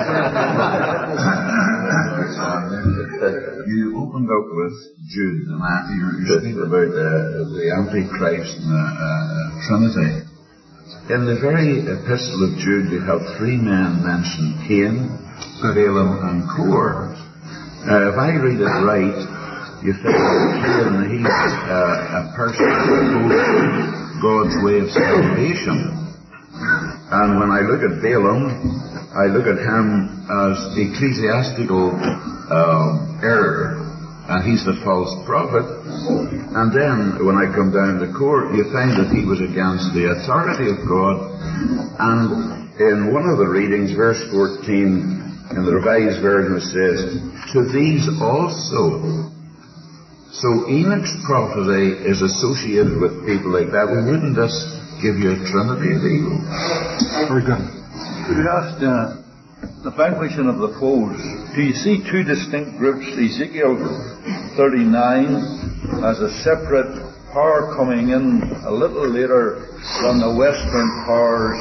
you opened up with Jude, and after you were speaking about uh, the Antichrist and the uh, Trinity. In the very epistle of Jude, you have three men mentioned, Cain, Balaam, and Kor. Uh, if I read it right, you think that Cain, he's uh, a person who opposed God's way of salvation. And when I look at Balaam, I look at him as ecclesiastical um, error, and he's the false prophet. And then, when I come down to Kor, you find that he was against the authority of God. And in one of the readings, verse fourteen, in the Revised Version, it says, to these also. So Enoch's prophecy is associated with people like that. Well, wouldn't this give you a trinity of evil? Very good. To be asked, uh, the vanquishing of the foes, do you see two distinct groups? Ezekiel thirty-nine as a separate power coming in a little later than the western powers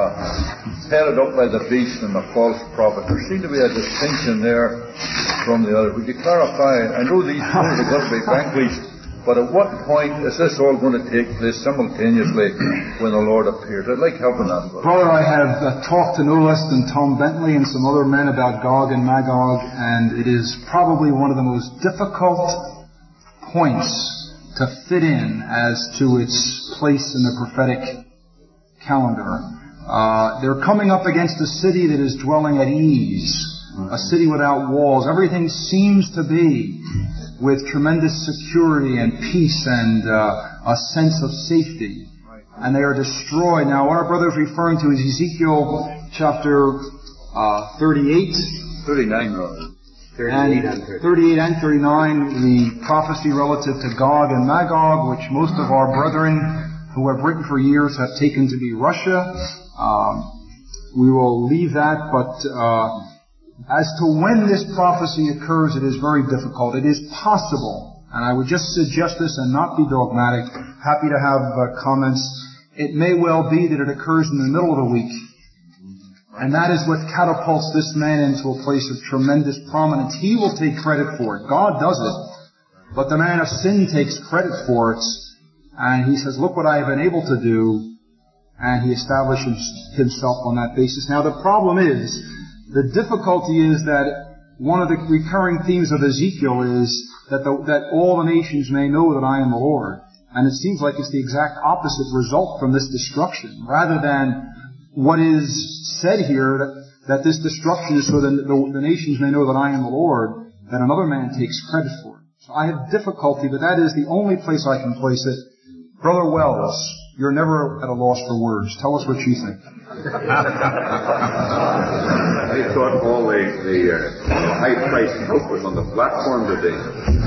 uh, headed up by the beast and the false prophet. There seemed to be a distinction there from the other. Would you clarify? I know these foes are going to be vanquished, but at what point is this all going to take place simultaneously when the Lord appears? I'd like help in that. Brother, I have uh, talked to no less than Tom Bentley and some other men about Gog and Magog, and it is probably one of the most difficult points to fit in as to its place in the prophetic calendar. Uh, they're coming up against a city that is dwelling at ease, a city without walls. Everything seems to be with tremendous security and peace and uh, a sense of safety. And they are destroyed. Now, what our brother is referring to is Ezekiel chapter uh, thirty-eight. thirty-nine, rather. And thirty-eight and thirty-nine, the prophecy relative to Gog and Magog, which most of our brethren who have written for years have taken to be Russia. Um, we will leave that, but uh, as to when this prophecy occurs, it is very difficult. It is possible, and I would just suggest this and not be dogmatic. Happy to have uh, comments. It may well be that it occurs in the middle of the week. And that is what catapults this man into a place of tremendous prominence. He will take credit for it. God does it. But the man of sin takes credit for it. And he says, look what I have been able to do. And he establishes himself on that basis. Now the problem is, the difficulty is that one of the recurring themes of Ezekiel is that, the, that all the nations may know that I am the Lord. And it seems like it's the exact opposite result from this destruction. Rather than what is said here, that, that this destruction is so that the, the nations may know that I am the Lord, that another man takes credit for it. So I have difficulty, but that is the only place I can place it. Brother Wells, you're never at a loss for words. Tell us what you think. I thought all the, the uh, high-priced help was on the platform today.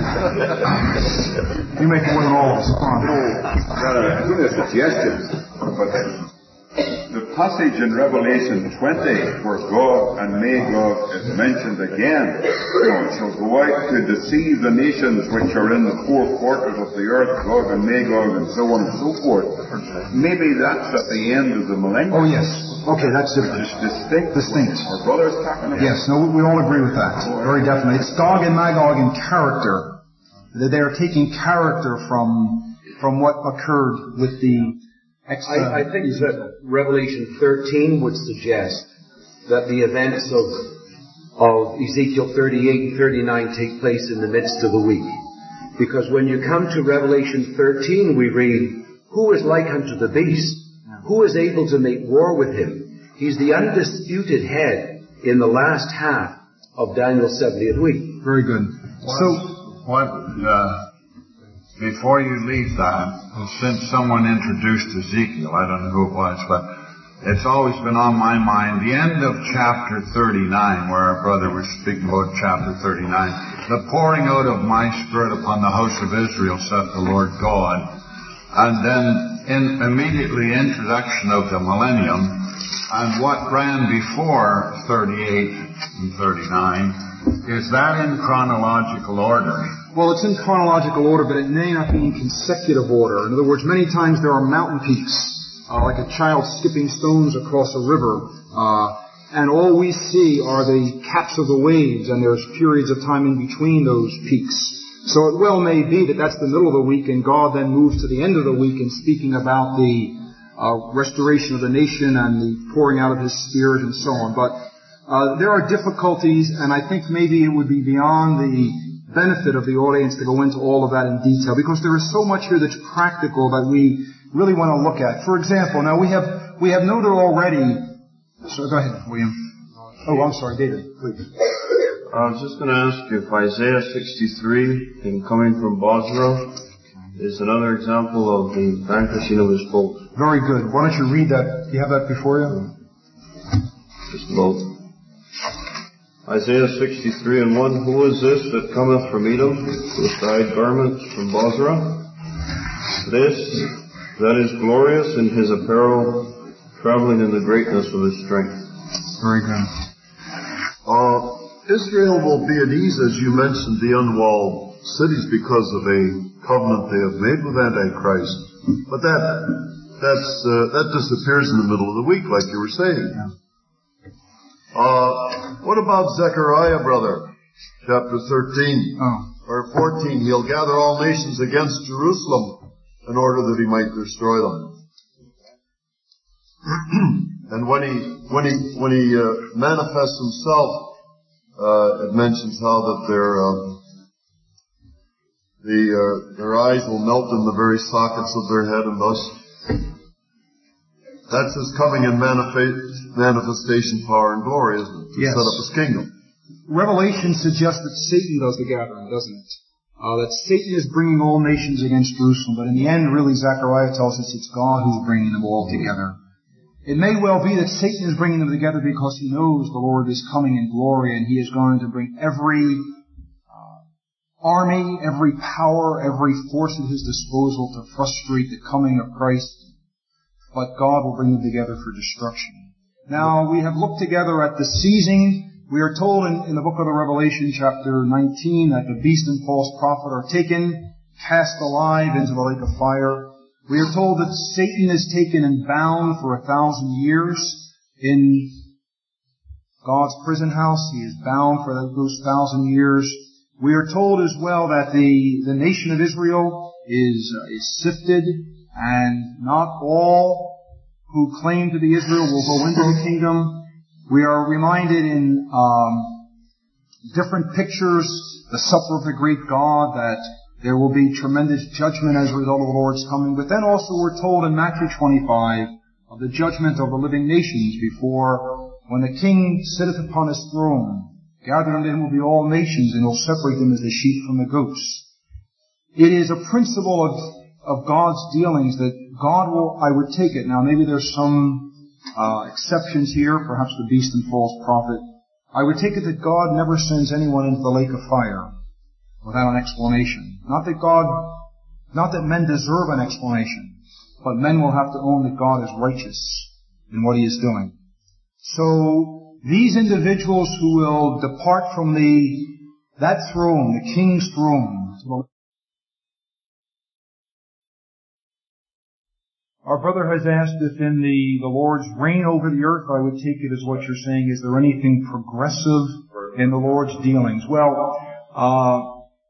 You make more than all of us. Come on. Uh, even a suggestion, but the passage in Revelation twenty where Gog and Magog is mentioned again, you know, shall go out to deceive the nations which are in the four quarters of the earth, Gog and Magog, and so on and so forth. Maybe that's at the end of the millennium. Oh yes. Okay, that's different. It's distinct. Distinct. Our brothers talking about. Yes, no, we all agree with that. Very definitely. It's Gog and Magog in character. That they are taking character from from what occurred with the ex- I, I think that Revelation thirteen would suggest that the events of, of Ezekiel thirty-eight and thirty-nine take place in the midst of the week. Because when you come to Revelation thirteen, we read, who is like unto the beast? Who is able to make war with him? He's the undisputed head in the last half of Daniel's seventieth week. Very good. What, So, what, uh, before you leave that, since someone introduced Ezekiel, I don't know who it was, but it's always been on my mind, the end of chapter thirty-nine, where our brother was speaking about chapter thirty-nine, the pouring out of my spirit upon the house of Israel, saith the Lord God, and then in immediately introduction of the millennium, and what ran before thirty-eight and thirty-nine, is that in chronological order? well, it's in chronological order, but it may not be in consecutive order. In other words, many times there are mountain peaks, uh, like a child skipping stones across a river, uh, and all we see are the caps of the waves, and there's periods of time in between those peaks. So it well may be that that's the middle of the week, and God then moves to the end of the week in speaking about the uh, restoration of the nation and the pouring out of His Spirit and so on. But uh, there are difficulties, and I think maybe it would be beyond the benefit of the audience to go into all of that in detail, because there is so much here that's practical that we really want to look at. For example, now we have we have noted already. So go ahead, William. Oh, I'm sorry, David, please. I was just going to ask you if Isaiah sixty-three, in coming from Bozrah, is another example of the vanquishing of his foes. Very good. Why don't you read that? Do you have that before you? Just both. Isaiah sixty-three and one, who is this that cometh from Edom, with dyed garments from Bozrah? This that is glorious in his apparel, traveling in the greatness of his strength. Very good. Uh, Israel will be at ease, as you mentioned, the unwalled cities because of a covenant they have made with Antichrist. But that that's uh, that disappears in the middle of the week, like you were saying. Yeah. Uh, what about Zechariah, brother? Chapter thirteen Oh. or fourteen. He'll gather all nations against Jerusalem in order that he might destroy them. And when he when he when he uh, manifests himself, uh, it mentions how that their uh, the uh, their eyes will melt in the very sockets of their head, and thus that's his coming in manifest, manifestation, power, and glory, isn't it? To Yes. set up his kingdom. Revelation suggests that Satan does the gathering, doesn't it? Uh, that Satan is bringing all nations against Jerusalem, but in the end, really, Zechariah tells us it's God who's bringing them all together. It may well be that Satan is bringing them together because he knows the Lord is coming in glory, and he is going to bring every uh, army, every power, every force at his disposal to frustrate the coming of Christ. But God will bring them together for destruction. Now, we have looked together at the seizing. We are told in, in the book of the Revelation, chapter nineteen, that the beast and false prophet are taken, cast alive into the lake of fire. We are told that Satan is taken and bound for a thousand years in God's prison house. He is bound for those thousand years. We are told as well that the, the nation of Israel is, uh, is sifted, and not all who claim to be Israel will go into the kingdom. We are reminded in um, different pictures, the supper of the great God, that there will be tremendous judgment as a result of the Lord's coming. But then also we're told in Matthew twenty-five of the judgment of the living nations before, when the King sitteth upon his throne, gathered unto him will be all nations, and will separate them as the sheep from the goats. It is a principle of, of God's dealings that God will, I would take it. Now maybe there's some uh, exceptions here, perhaps the beast and false prophet. I would take it that God never sends anyone into the lake of fire without an explanation. Not that God, not that men deserve an explanation, but men will have to own that God is righteous in what He is doing. So, these individuals who will depart from the, that throne, the King's throne. Our brother has asked if in the, the Lord's reign over the earth, I would take it as what you're saying, is there anything progressive in the Lord's dealings? Well, uh,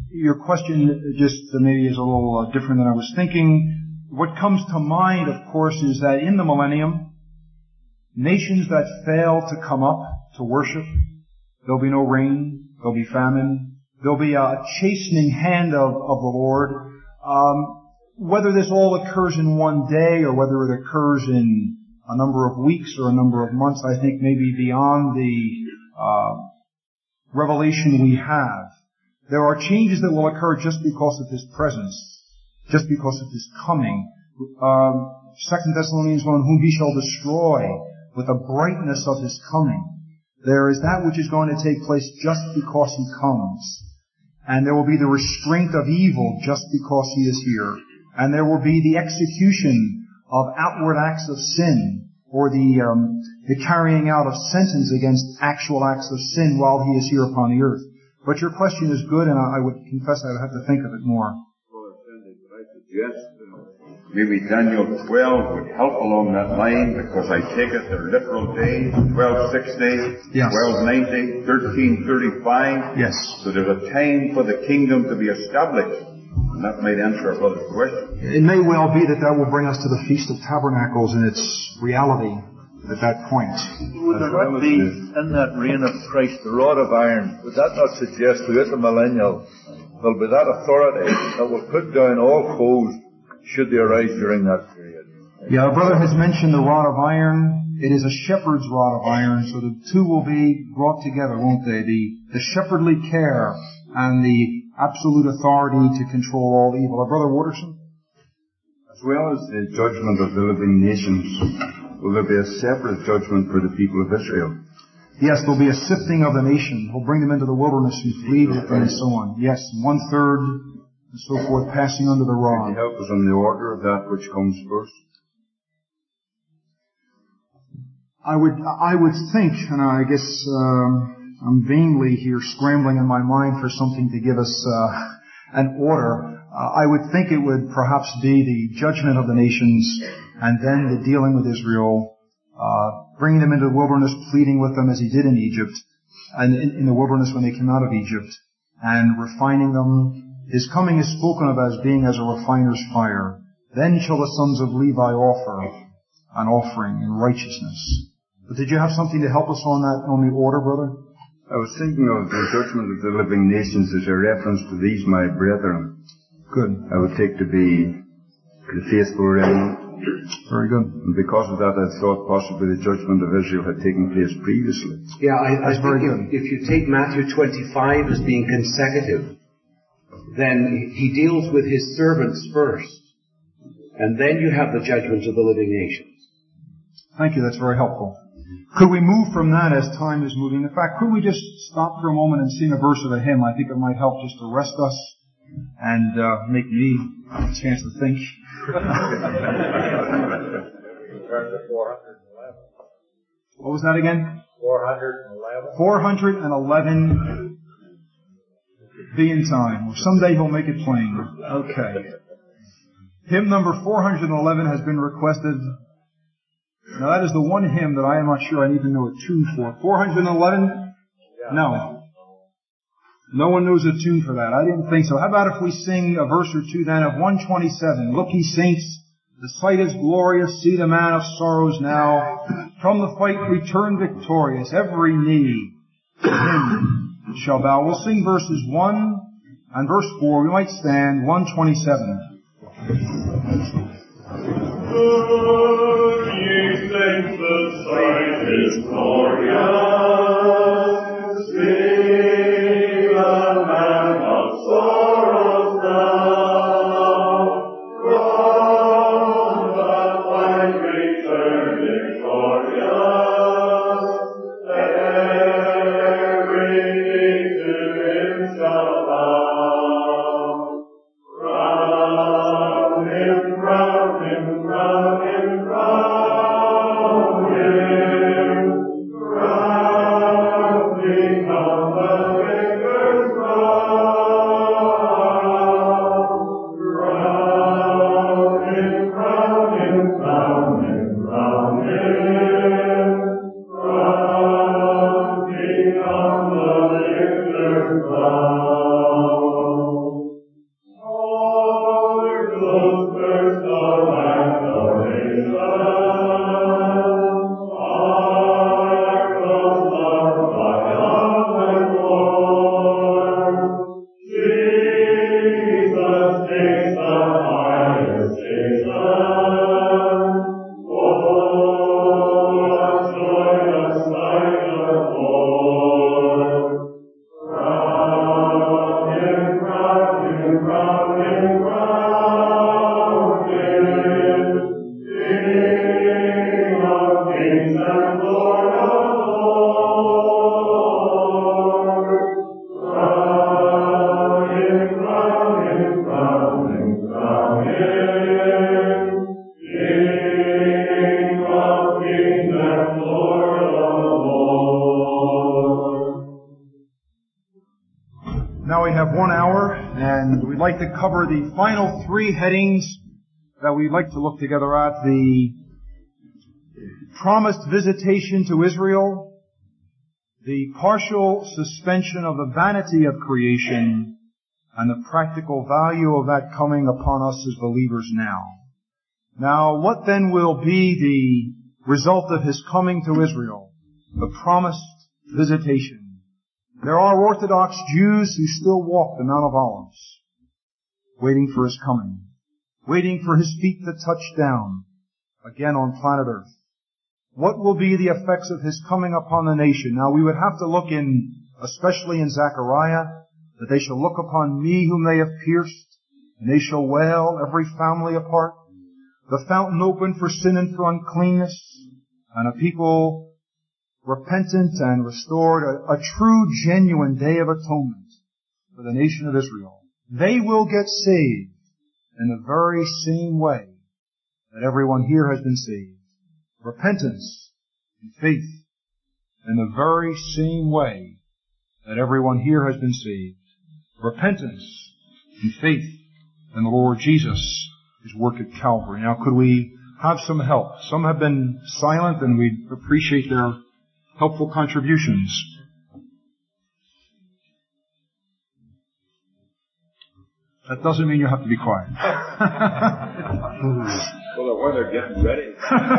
Your question just maybe is a little uh, different than I was thinking. What comes to mind, of course, is that in the millennium, nations that fail to come up to worship, there'll be no rain, there'll be famine, there'll be a chastening hand of, of the Lord. Um, whether this all occurs in one day or whether it occurs in a number of weeks or a number of months, I think may be beyond the uh, revelation we have. There are changes that will occur just because of His presence, just because of His coming. Um, Second Thessalonians one, whom He shall destroy with the brightness of His coming. There is that which is going to take place just because He comes. And there will be the restraint of evil just because He is here. And there will be the execution of outward acts of sin, or the, um, the carrying out of sentence against actual acts of sin while He is here upon the earth. But your question is good, and I would confess I would have to think of it more. Well, I suggest maybe Daniel twelve would help along that line, because I take it they're literal days, twelve sixty, yes. twelve ninety, thirteen thirty-five. Yes. So there's a time for the kingdom to be established. And that might answer our brother's question. It may well be that that will bring us to the Feast of Tabernacles in its reality at that point. Would there not be, in that reign of Christ, the rod of iron, would that not suggest throughout the millennial there'll be that authority that will put down all foes should they arise during that period? Yeah, our brother has mentioned the rod of iron. It is a shepherd's rod of iron, so the two will be brought together, won't they? The, the shepherdly care and the absolute authority to control all evil. Our brother Waterson? As well as the judgment of the living nations, will there be a separate judgment for the people of Israel? Yes, there'll be a sifting of the nation. He'll bring them into the wilderness and plead with them and so on. Yes, one third and so forth, passing under the rod. Can you help us on the order of that which comes first? I would, I would think, and I guess um, I'm vainly here scrambling in my mind for something to give us uh, an order. Uh, I would think it would perhaps be the judgment of the nations, and then the dealing with Israel, uh, bringing them into the wilderness, pleading with them as He did in Egypt, and in, in the wilderness when they came out of Egypt, and refining them. His coming is spoken of as being as a refiner's fire. Then shall the sons of Levi offer an offering in righteousness. But did you have something to help us on that, on the order, brother? I was thinking of the judgment of the living nations as a reference to these, my brethren. Good. I would take to be the faithful remnant. Very good. And because of that, I thought possibly the judgment of Israel had taken place previously. Yeah, I, I That's very think good. if, if you take Matthew twenty-five as being consecutive, then He deals with His servants first, and then you have the judgment of the living nations. Thank you, that's very helpful. Could we move from that as time is moving? In fact, could we just stop for a moment and sing a verse of a hymn? I think it might help just to rest us and uh, make me have a chance to think. What was that again? four hundred eleven. four hundred eleven. Be in time. Or someday He'll make it plain. Okay. Hymn number four hundred eleven has been requested. Now that is the one hymn that I am not sure I even know a tune for. four hundred eleven? No. No one knows a tune for that. I didn't think so. How about if we sing a verse or two then of one twenty-seven? Look, ye saints, the sight is glorious. See the man of sorrows now. From the fight return victorious. Every knee to Him shall bow. We'll sing verses one and verse four. We might stand. one twenty-seven. Look, ye saints, the sight is glorious. See the man of sorrows now. From the fight return victorious. Every knee to Him shall bow. Crown Him, crown Him, crown Him, crown Him, crown hour, and we'd like to cover the final three headings that we'd like to look together at. The promised visitation to Israel, the partial suspension of the vanity of creation, and the practical value of that coming upon us as believers now. Now, what then will be the result of His coming to Israel? The promised visitation. There are Orthodox Jews who still walk the Mount of Olives, waiting for His coming, waiting for His feet to touch down again on planet Earth. What will be the effects of His coming upon the nation? Now, we would have to look in, especially in Zechariah, that they shall look upon me whom they have pierced, and they shall wail every family apart. The fountain opened for sin and for uncleanness, and a people repentant and restored, a, a true, genuine day of atonement for the nation of Israel. They will get saved in the very same way that everyone here has been saved. Repentance and faith in the very same way that everyone here has been saved. Repentance and faith in the Lord Jesus, His work at Calvary. Now, could we have some help? Some have been silent, and we appreciate their helpful contributions. That doesn't mean you have to be quiet. Well, while they're getting ready.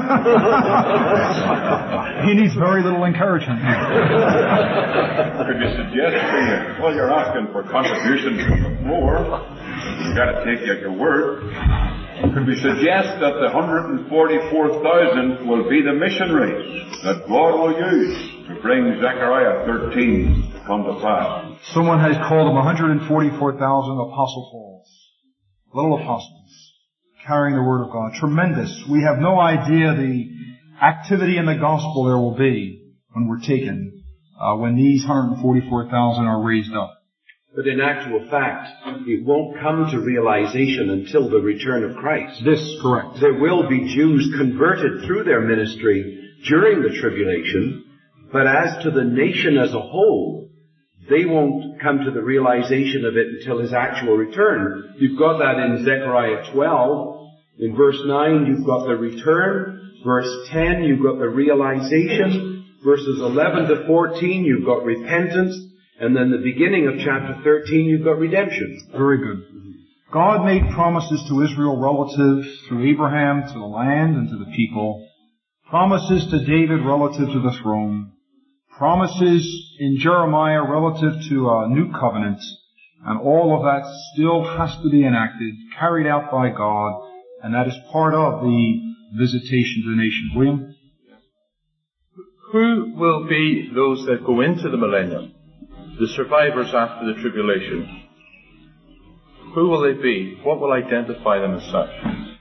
He needs very little encouragement. Could you suggest to you, well, you're asking for contributions from the floor. You've got to take you at your word. Could we suggest that the one hundred forty-four thousand will be the missionaries that God will use to bring Zechariah thirteen to come to pass? Someone has called them one hundred forty-four thousand Apostle Pauls. Little apostles, carrying the Word of God. Tremendous. We have no idea the activity in the gospel there will be when we're taken, uh, when these one hundred forty-four thousand are raised up. But in actual fact, it won't come to realization until the return of Christ. This is correct. There will be Jews converted through their ministry during the tribulation, but as to the nation as a whole, they won't come to the realization of it until His actual return. You've got that in Zechariah twelve. In verse nine, you've got the return. Verse ten, you've got the realization. Verses eleven to fourteen, you've got repentance. And then the beginning of chapter thirteen, you've got redemption. Very good. God made promises to Israel relative through Abraham to the land and to the people. Promises to David relative to the throne. Promises in Jeremiah relative to a new covenant. And all of that still has to be enacted, carried out by God. And that is part of the visitation to the nation. William? Who will be those that go into the millennium? The survivors after the tribulation. Who will they be? What will identify them as such?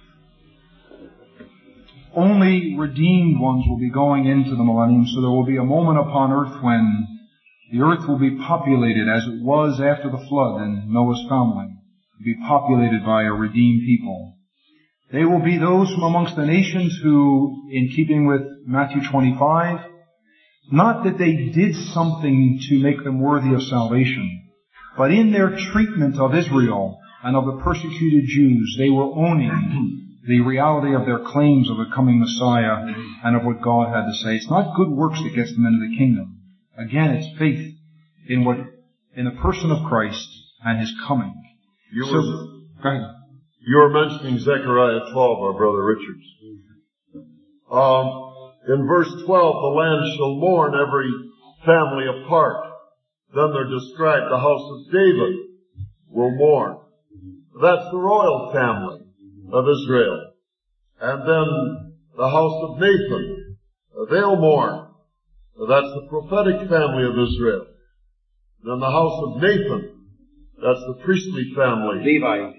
Only redeemed ones will be going into the millennium, so there will be a moment upon earth when the earth will be populated as it was after the flood in Noah's family. It will be populated by a redeemed people. They will be those from amongst the nations who, in keeping with Matthew twenty-five, not that they did something to make them worthy of salvation, but in their treatment of Israel and of the persecuted Jews, they were owning the reality of their claims of the coming Messiah and of what God had to say. It's not good works that gets them into the kingdom. Again, it's faith in what, in the person of Christ and His coming. You so, were, go ahead. You were mentioning Zechariah twelve, our brother Richards. Um, In verse twelve, the land shall mourn every family apart. Then they're described, the house of David will mourn. That's the royal family of Israel. And then the house of Nathan, they'll mourn. That's the prophetic family of Israel. Then the house of Nathan, that's the priestly family. Levi.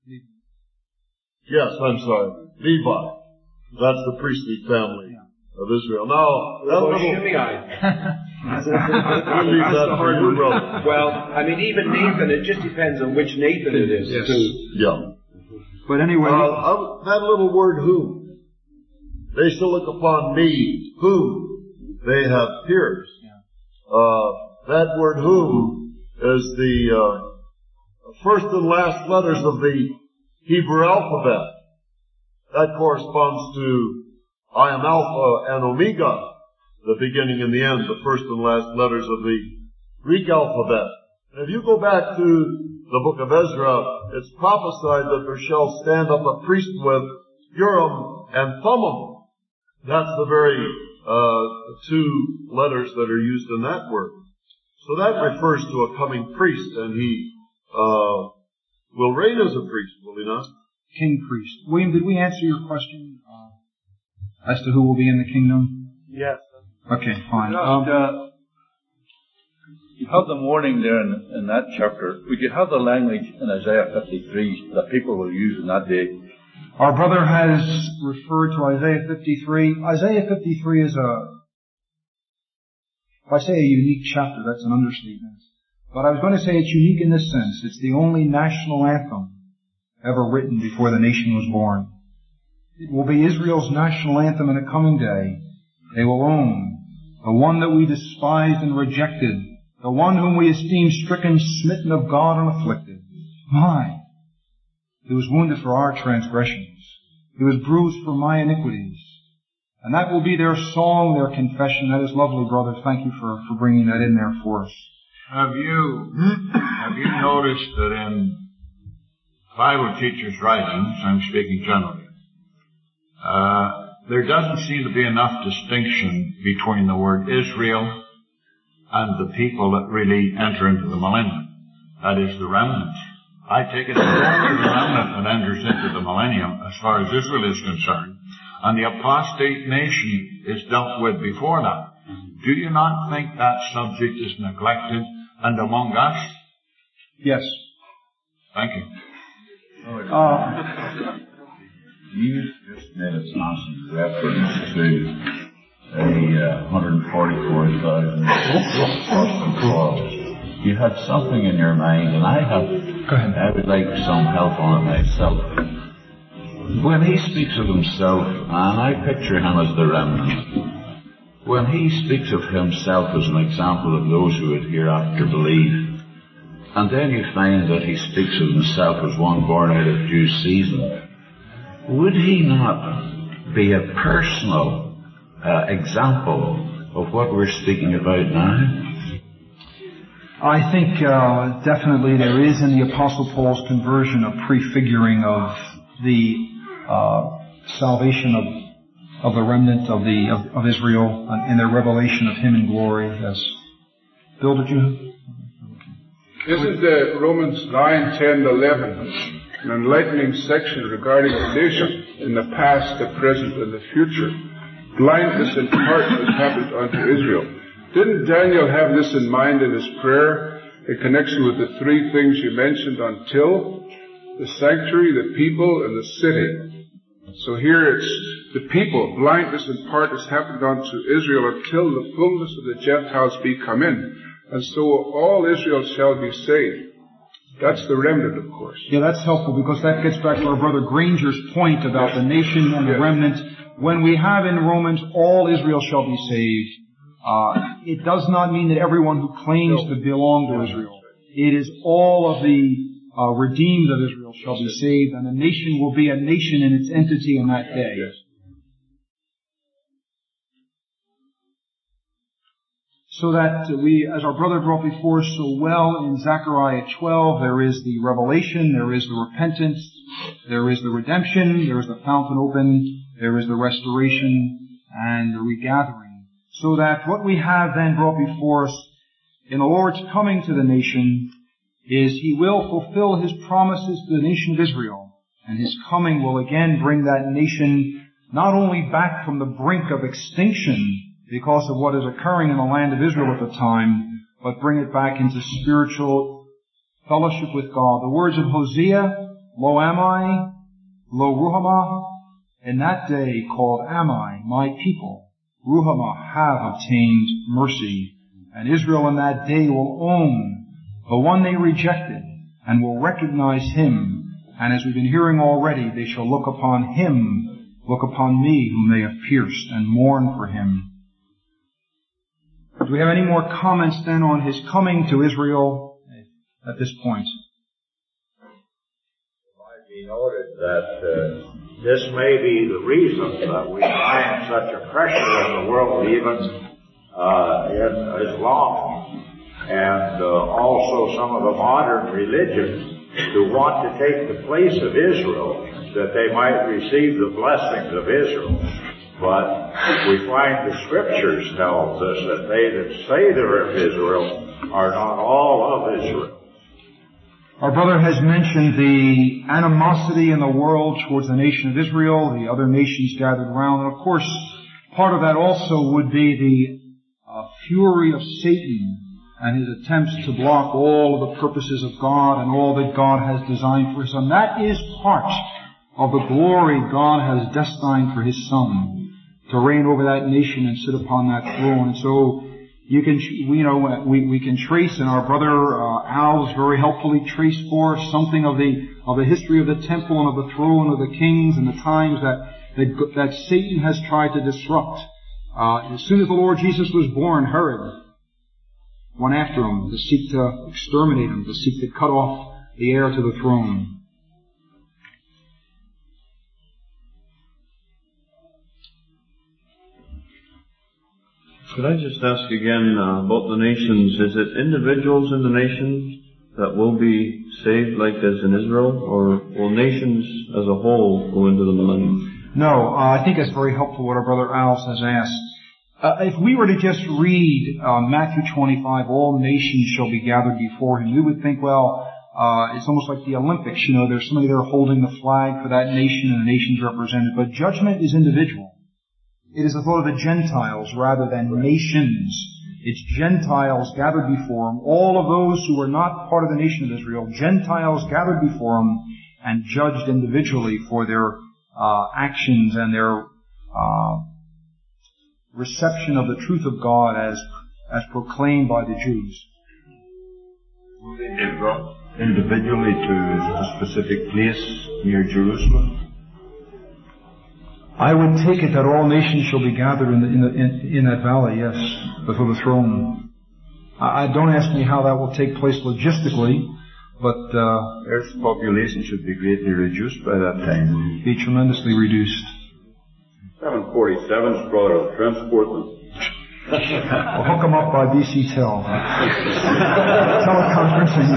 Yes, I'm sorry. Levi. That's the priestly family of Israel. Now, that Well, little, Shimei. we'll leave that for you, brother. Well, I mean, even Nathan, it just depends on which Nathan it is. Yes. Too. Yeah. But anyway, Uh, uh, that little word who. They shall look upon me, who they have pierced. Uh, that word who is the, uh, first and last letters of the Hebrew alphabet. That corresponds to I am Alpha and Omega, the beginning and the end, the first and last letters of the Greek alphabet. And if you go back to the book of Ezra, it's prophesied that there shall stand up a priest with Urim and Thummim. That's the very uh two letters that are used in that word. So that refers to a coming priest, and he uh will reign as a priest, will he not? King priest. William, did we answer your question uh, as to who will be in the kingdom? Yes. Okay, fine. Just, Um, uh, you have the warning there in, in that chapter. Would you have the language in Isaiah fifty-three that people will use in that day? Our brother has referred to Isaiah fifty-three. Isaiah fifty-three is a, if I say a unique chapter, that's an understatement. But I was going to say it's unique in this sense. It's the only national anthem ever written before the nation was born. It will be Israel's national anthem in a coming day. They will own the one that we despised and rejected, the one whom we esteemed stricken, smitten of God, and afflicted. My! He was wounded for our transgressions. He was bruised for my iniquities. And that will be their song, their confession. That is lovely, brother. Thank you for, for bringing that in there for us. Have you, have you noticed that in Bible teachers' writings, I'm speaking generally, uh, there doesn't seem to be enough distinction between the word Israel and the people that really enter into the millennium. That is, the remnant. I take it it's only the remnant that enters into the millennium as far as Israel is concerned, and the apostate nation is dealt with before that. Do you not think that subject is neglected and among us? Yes. Thank you. Uh, You just made a constant reference to a uh, one hundred forty-four thousand clause. You had something in your mind, and I have. Go ahead. I would like some help on it myself. When he speaks of himself, and I picture him as the remnant, when he speaks of himself as an example of those who would hereafter believe, and then you find that he speaks of himself as one born out of due season, would he not be a personal uh, example of what we're speaking about now? I think uh, definitely there is in the Apostle Paul's conversion a prefiguring of the uh, salvation of of the remnant of the of, of Israel and, and their revelation of Him in glory. Yes. Bill, did you? Isn't the Romans nine, ten, eleven an enlightening section regarding the nation in the past, the present, and the future? Blindness in part has happened unto Israel. Didn't Daniel have this in mind in his prayer in connection with the three things you mentioned until? The sanctuary, the people, and the city. So here it's the people. Blindness in part has happened unto Israel until the fullness of the Gentiles be come in. And so all Israel shall be saved. That's the remnant, of course. Yeah, that's helpful because that gets back to our brother Granger's point about the nation and the Yes. remnant. When we have in Romans, all Israel shall be saved, uh, it does not mean that everyone who claims No. to belong to Israel. It is all of the uh, redeemed of Israel shall be saved, and the nation will be a nation in its entity in that day. Yes. So that we, as our brother brought before us so well in Zechariah twelve, there is the revelation, there is the repentance, there is the redemption, there is the fountain open, there is the restoration, and the regathering. So that what we have then brought before us in the Lord's coming to the nation is He will fulfill His promises to the nation of Israel, and His coming will again bring that nation not only back from the brink of extinction because of what is occurring in the land of Israel at the time, but bring it back into spiritual fellowship with God. The words of Hosea, Lo am I, Lo Ruhamah, in that day called am I, my people, Ruhamah, have obtained mercy. And Israel in that day will own the one they rejected and will recognize Him. And as we've been hearing already, they shall look upon Him, look upon me whom they have pierced, and mourn for Him. Do we have any more comments then on His coming to Israel at this point? be noted that uh, this may be the reason that we find such a pressure in the world, even uh, in Islam, and uh, also some of the modern religions, to want to take the place of Israel, that they might receive the blessings of Israel. But we find the Scriptures tells us that they that say they're of Israel are not all of Israel. Our brother has mentioned the animosity in the world towards the nation of Israel, the other nations gathered around, and of course, part of that also would be the uh, fury of Satan and his attempts to block all of the purposes of God and all that God has designed for His Son. That is part of the glory God has destined for His Son, to reign over that nation and sit upon that throne. And so, you can, you know, we, we can trace, and our brother uh, Al's very helpfully traced for us something of the of the history of the temple and of the throne of the kings and the times that that, that Satan has tried to disrupt. Uh, as soon as the Lord Jesus was born, Herod went after him to seek to exterminate him, to seek to cut off the heir to the throne. Could I just ask again uh, about the nations? Is it individuals in the nations that will be saved like as in Israel, or will nations as a whole go into the millennium? No, uh, I think that's very helpful what our brother Al has asked. Uh, if we were to just read uh, Matthew twenty-five, all nations shall be gathered before Him, we would think, well, uh, it's almost like the Olympics. You know, there's somebody there holding the flag for that nation and the nation's represented. But judgment is individual. It is the thought of the Gentiles rather than nations. It's Gentiles gathered before Him. All of those who were not part of the nation of Israel, Gentiles gathered before Him and judged individually for their uh, actions and their uh, reception of the truth of God as as proclaimed by the Jews. Will they be brought individually to a specific place near Jerusalem? I would take it that all nations shall be gathered in, the, in, the, in, in that valley, yes, before the throne. I, I don't ask me how that will take place logistically, but uh, Earth's population should be greatly reduced by that time. Be tremendously reduced. seven forty-seven's brought to transport them. We'll hook them up by B C Tel. Teleconferencing.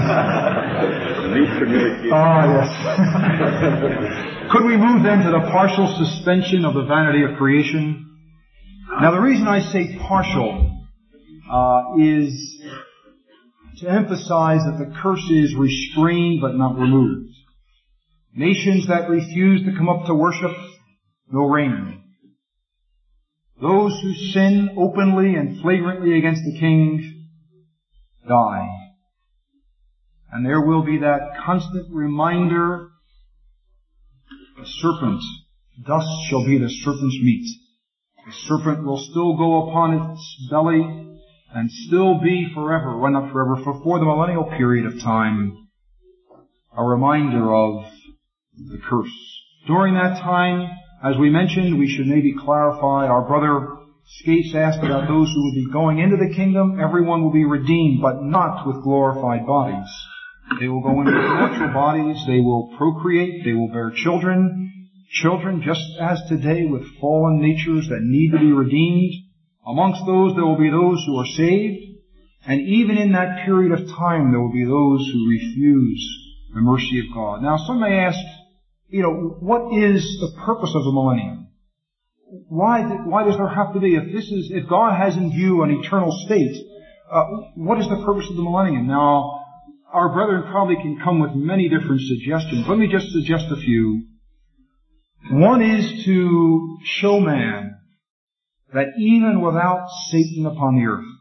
Ah, yes. Could we move then to the partial suspension of the vanity of creation? Now, the reason I say partial uh, is to emphasize that the curse is restrained but not removed. Nations that refuse to come up to worship, no rain. Those who sin openly and flagrantly against the King die. And there will be that constant reminder, the serpent, dust shall be the serpent's meat. The serpent will still go upon its belly and still be forever, well not forever, for, for the millennial period of time, a reminder of the curse. During that time, as we mentioned, we should maybe clarify, our brother Skates asked about those who would be going into the kingdom. Everyone will be redeemed, but not with glorified bodies. They will go into natural bodies, they will procreate, they will bear children, children just as today with fallen natures that need to be redeemed. Amongst those there will be those who are saved, and even in that period of time there will be those who refuse the mercy of God. Now some may ask, you know, what is the purpose of the millennium? Why, why does there have to be, if this is, if God has in view an eternal state, uh, what is the purpose of the millennium? Now, our brethren probably can come with many different suggestions. Let me just suggest a few. One is to show man that even without Satan upon the earth,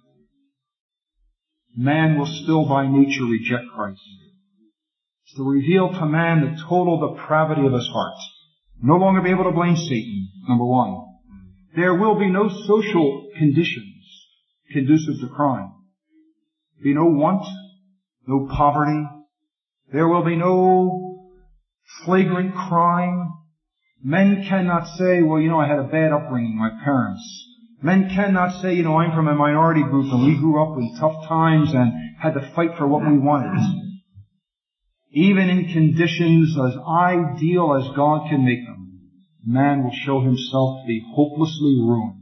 man will still by nature reject Christ. It's to reveal to man the total depravity of his heart. No longer be able to blame Satan, number one. There will be no social conditions conducive to crime. Be no want, no poverty. There will be no flagrant crime. Men cannot say, well, you know, I had a bad upbringing, my parents. Men cannot say, you know, I'm from a minority group and we grew up in tough times and had to fight for what we wanted. Even in conditions as ideal as God can make them, man will show himself to be hopelessly ruined.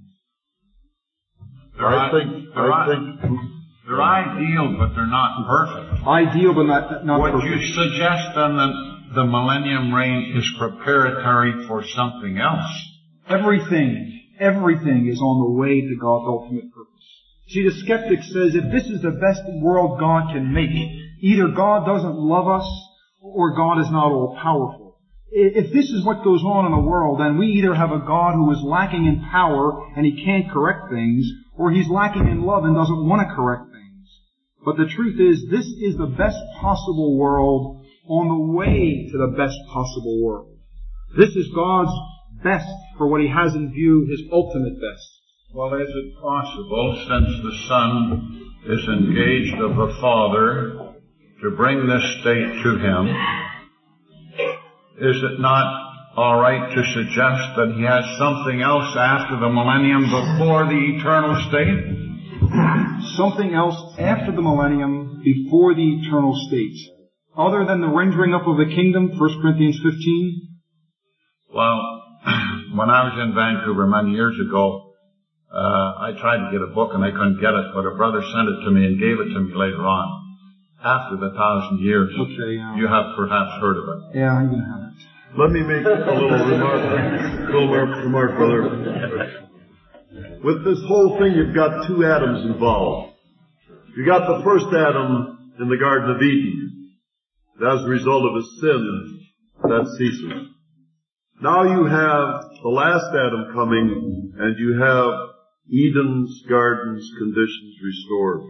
I think, I think they're ideal, but they're not perfect. Ideal, but not, not Would perfect. you suggest then that the millennium reign is preparatory for something else? Everything, everything is on the way to God's ultimate purpose. See, the skeptic says if this is the best world God can make, either God doesn't love us or God is not all powerful. If this is what goes on in the world, then we either have a God who is lacking in power and he can't correct things, or he's lacking in love and doesn't want to correct things. But the truth is, this is the best possible world on the way to the best possible world. This is God's best for what he has in view, his ultimate best. Well, is it possible, since the Son is engaged of the Father to bring this state to him, is it not all right to suggest that he has something else after the millennium before the eternal state? Something else after the millennium before the eternal state. Other than the rendering up of the kingdom, First Corinthians fifteen? Well, when I was in Vancouver many years ago, uh, I tried to get a book and I couldn't get it, but a brother sent it to me and gave it to me later on, after the thousand years. Okay, yeah. You have perhaps heard of it. Yeah, I'm going to have it. Let me make a little remark, little remark, brother. With this whole thing, you've got two Adams involved. You got the first Adam in the Garden of Eden. As a result of his sin, that ceases. Now you have the last Adam coming, and you have Eden's garden's conditions restored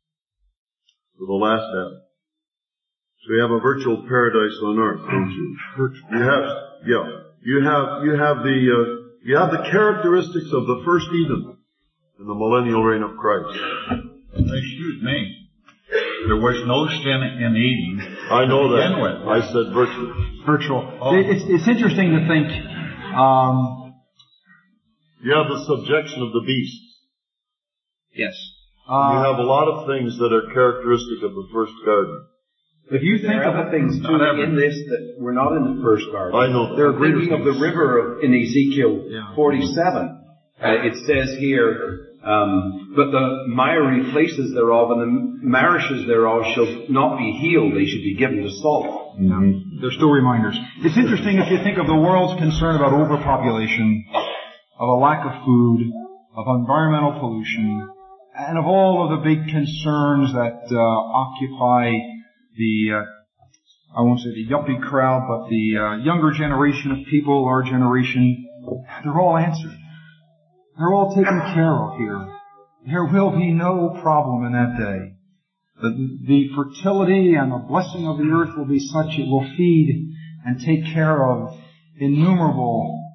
for the last Adam. So you have a virtual paradise on earth, don't you? You have, yeah, you have, you have the, uh, you have the characteristics of the first Eden in the millennial reign of Christ. Excuse me. There was no sin in Eden. I know that. To begin with. I said virtual. Virtual. Oh. It's, it's interesting to think, um, you have the subjection of the beasts. yes. You Uh, have a lot of things that are characteristic of the first garden. if you think There of are other things too in this that were not in the first garden. I know that. They're thinking of the river of, in Ezekiel Yeah. forty-seven. Uh, it says here, um, but the miry places thereof and the marishes thereof shall not be healed; they should be given to salt. They're still reminders. It's interesting if you think of the world's concern about overpopulation, of a lack of food, of environmental pollution, and of all of the big concerns that uh, occupy the, uh, I won't say the yuppie crowd, but the uh, younger generation of people, our generation. They're all answered. They're all taken care of here. There will be no problem in that day. The, the fertility and the blessing of the earth will be such it will feed and take care of innumerable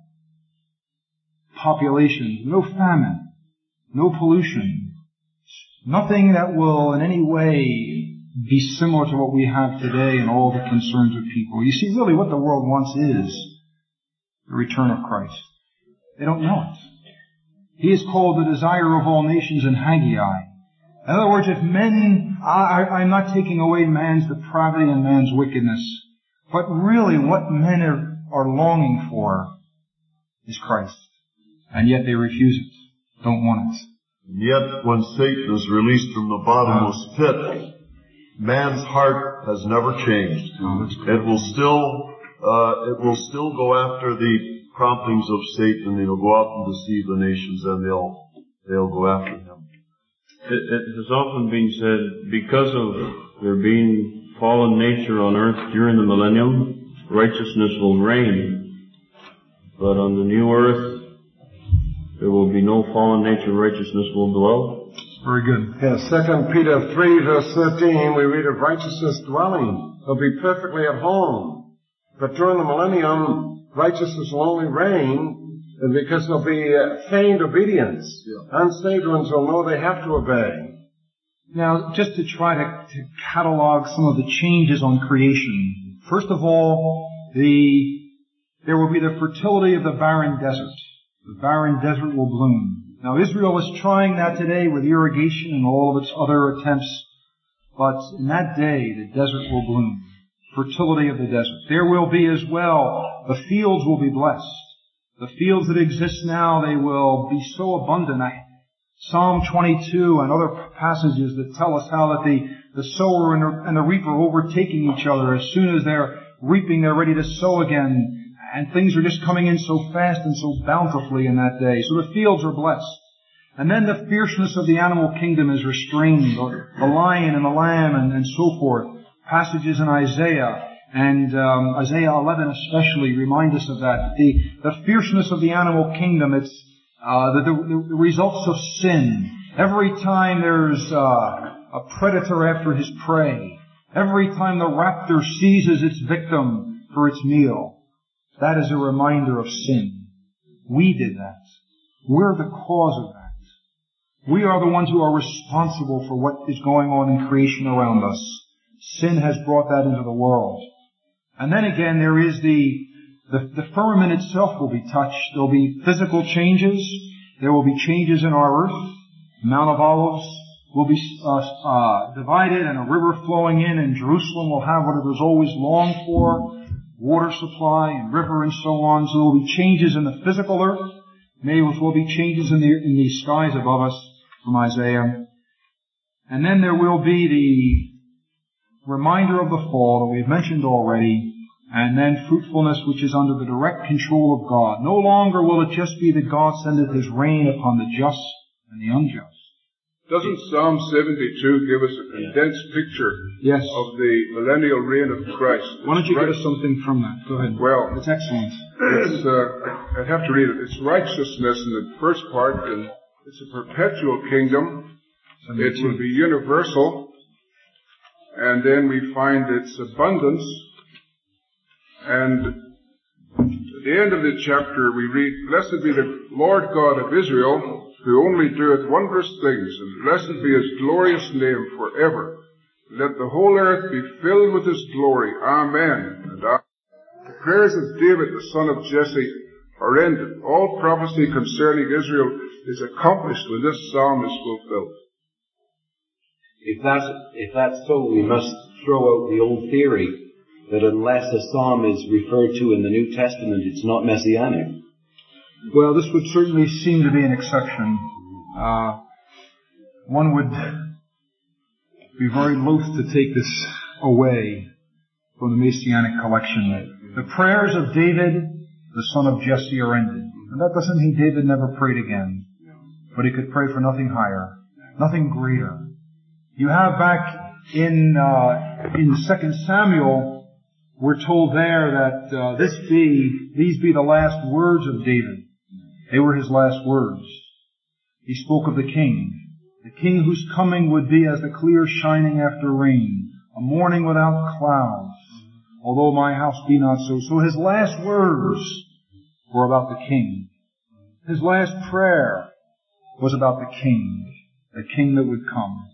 populations. No famine, no pollution, nothing that will in any way be similar to what we have today and all the concerns of people. You see, really what the world wants is the return of Christ. They don't know it. He is called the desire of all nations in Haggai. In other words, if men, I, I'm not taking away man's depravity and man's wickedness, but really what men are, are longing for is Christ. And yet they refuse it, don't want it. And yet, when Satan is released from the bottomless pit, man's heart has never changed. It will still, uh, it will still go after the promptings of Satan. He'll go out and deceive the nations, and they'll, they'll go after him. It, it has often been said, because of there being fallen nature on earth during the millennium, righteousness will reign. But on the new earth, there will be no fallen nature, righteousness will dwell. Very good. Yeah, Second Peter three verse thirteen, we read of righteousness dwelling. They'll be perfectly at home. But during the millennium, righteousness will only reign because there'll be uh, feigned obedience. Yeah. Unsaved ones will know they have to obey. Now, just to try to, to catalog some of the changes on creation. First of all, the there will be the fertility of the barren desert. The barren desert will bloom. Now, Israel is trying that today with irrigation and all of its other attempts. But in that day, the desert will bloom. fertility of the desert. There will be as well, the fields will be blessed. The fields that exist now, they will be so abundant. I, Psalm twenty-two and other passages that tell us how that the, the sower and the, and the reaper are overtaking each other. As soon as they're reaping, they're ready to sow again. And things are just coming in so fast and so bountifully in that day. So the fields are blessed. And then the fierceness of the animal kingdom is restrained. The lion and the lamb and, and so forth. Passages in Isaiah and um, Isaiah eleven especially remind us of that. The, the fierceness of the animal kingdom, it's uh, the, the, the results of sin. Every time there's uh, a predator after his prey, every time the raptor seizes its victim for its meal, that is a reminder of sin. We did that. We're the cause of that. We are the ones who are responsible for what is going on in creation around us. Sin has brought that into the world. And then again, there is the, the, the firmament itself will be touched. There will be physical changes. There will be changes in our earth. Mount of Olives will be uh, uh, divided and a river flowing in, and Jerusalem will have what it was always longed for, water supply and river and so on. So there will be changes in the physical earth. Maybe there will be changes in the, in the skies above us from Isaiah. And then there will be the reminder of the fall that we've mentioned already, and then fruitfulness which is under the direct control of God. No longer will it just be that God sendeth His rain upon the just and the unjust. Doesn't Psalm seventy-two give us a condensed picture yes. of the millennial reign of Christ? Why don't you right. give us something from that? Go ahead. Well, it's excellent. It's, uh, I'd have to read it. It's righteousness in the first part, and it's a perpetual kingdom. seventy-two. It will be universal. And then we find its abundance. And at the end of the chapter we read, Blessed be the Lord God of Israel, who only doeth wondrous things, and blessed be His glorious name forever. Let the whole earth be filled with His glory. Amen. And amen. The prayers of David, the son of Jesse, are ended. All prophecy concerning Israel is accomplished when this psalm is fulfilled. If that's, if that's so, we must throw out the old theory that unless a psalm is referred to in the New Testament, it's not messianic. Well, this would certainly seem to be an exception. Uh, one would be very loath to take this away from the Messianic collection. The prayers of David, the son of Jesse, are ended. And that doesn't mean David never prayed again. But he could pray for nothing higher, nothing greater. You have back in uh, in Second Samuel, we're told there that uh, this be these be the last words of David. They were his last words. He spoke of the king, the king whose coming would be as the clear shining after rain, a morning without clouds, although my house be not so. So his last words were about the king. His last prayer was about the king, the king that would come.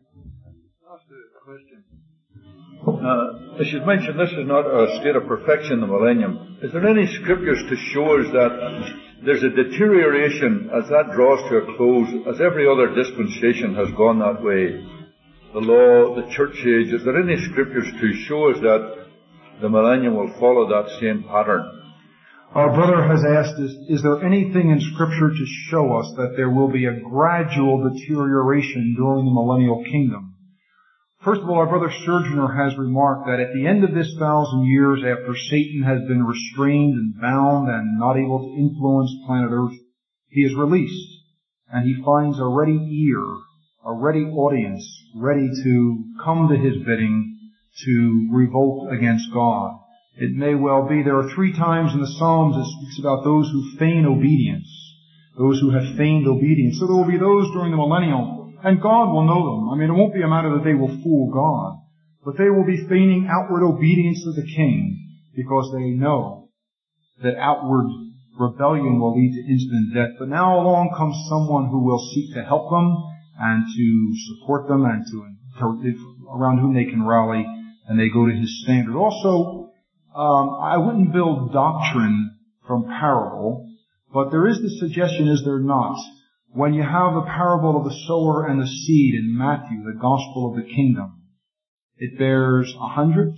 Uh, as you've mentioned, this is not a state of perfection, the millennium. Is there any scriptures to show us that there's a deterioration as that draws to a close, as every other dispensation has gone that way? The law, the church age, is there any scriptures to show us that the millennium will follow that same pattern? Our brother has asked, is, is there anything in Scripture to show us that there will be a gradual deterioration during the millennial kingdom? First of all, our brother Surgeoner has remarked that at the end of this thousand years, after Satan has been restrained and bound and not able to influence planet Earth, he is released, and he finds a ready ear, a ready audience, ready to come to his bidding to revolt against God. It may well be, there are three times in the Psalms it speaks about those who feign obedience, those who have feigned obedience. So there will be those during the millennium, and God will know them. I mean, it won't be a matter that they will fool God, but they will be feigning outward obedience to the king because they know that outward rebellion will lead to instant death. But now along comes someone who will seek to help them and to support them and to, to around whom they can rally, and they go to his standard. Also, um, I wouldn't build doctrine from parable, but there is the suggestion, is there not, when you have the parable of the sower and the seed in Matthew, the gospel of the kingdom, it bears a hundred,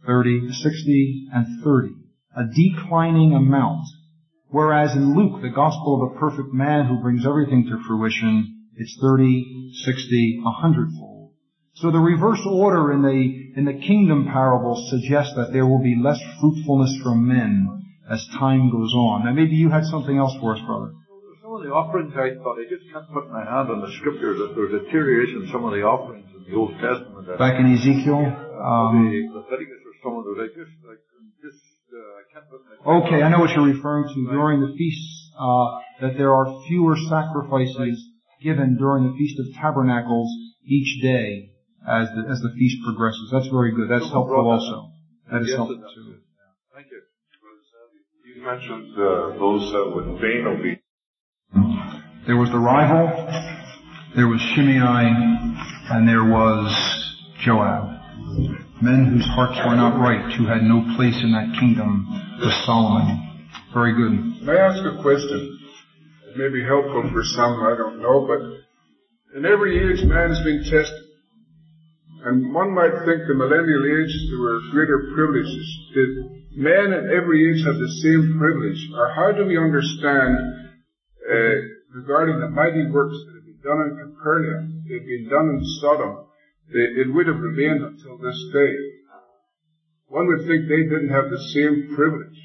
thirty, sixty, and thirty. A declining amount. Whereas in Luke, the gospel of a perfect man who brings everything to fruition, it's thirty, sixty, a hundredfold. So the reverse order in the, in the kingdom parables suggests that there will be less fruitfulness from men as time goes on. Now maybe you had something else for us, brother. Some of the offerings I thought, I just can't put my hand on the scripture that there's a deterioration in some of the offerings in the Old Testament. Back in Ezekiel? Um, the Leviticus or some of those, I just, I just, uh, I can't put my hand Okay, I know what you're referring to. During the feasts, uh, that there are fewer sacrifices given during the Feast of Tabernacles each day as the, as the feast progresses. That's very good. That's helpful also. That is helpful too. Thank you. You mentioned uh, those that would feign obedience. There was the rival, there was Shimei, and there was Joab. Men whose hearts were not right, who had no place in that kingdom with Solomon. Very good. May I ask a question? It may be helpful for some, I don't know, but in every age man is being tested. And one might think the millennial age there were greater privileges. Did men in every age have the same privilege? Or how do we understand uh, regarding the mighty works that had been done in Capernaum, that had been done in Sodom, they, it would have remained until this day. One would think they didn't have the same privilege.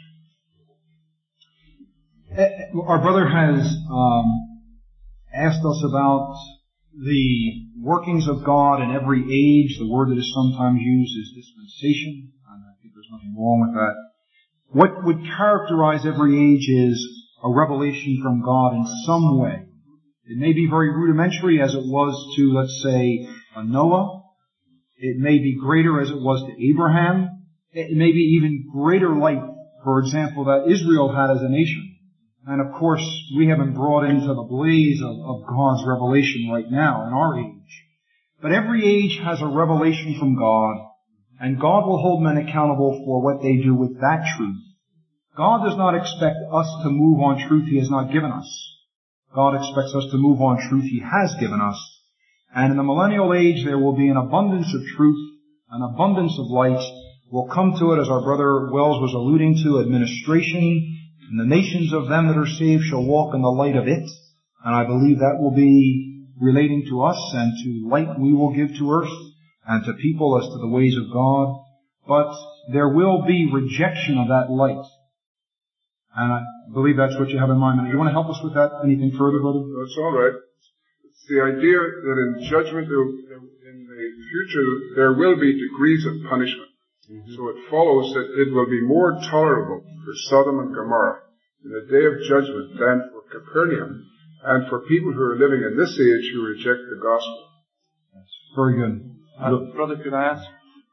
Our brother has um, asked us about the workings of God in every age. The word that is sometimes used is dispensation, and I think there's nothing wrong with that. What would characterize every age is a revelation from God in some way. It may be very rudimentary as it was to, let's say, a Noah. It may be greater as it was to Abraham. It may be even greater light, for example, that Israel had as a nation. And of course, we have been brought into the blaze of, of God's revelation right now in our age. But every age has a revelation from God, and God will hold men accountable for what they do with that truth. God does not expect us to move on truth He has not given us. God expects us to move on truth He has given us. And in the millennial age, there will be an abundance of truth, an abundance of light. We'll come to it, as our brother Wells was alluding to, administration. And the nations of them that are saved shall walk in the light of it. And I believe that will be relating to us and to light we will give to earth and to people as to the ways of God. But there will be rejection of that light. And I believe that's what you have in mind. You want to help us with that? Anything further, brother? That's all right. It's the idea that in judgment, in the future, there will be degrees of punishment. Mm-hmm. So it follows that it will be more tolerable for Sodom and Gomorrah in the day of judgment than for Capernaum and for people who are living in this age who reject the gospel. That's very good. Uh, brother, could I ask?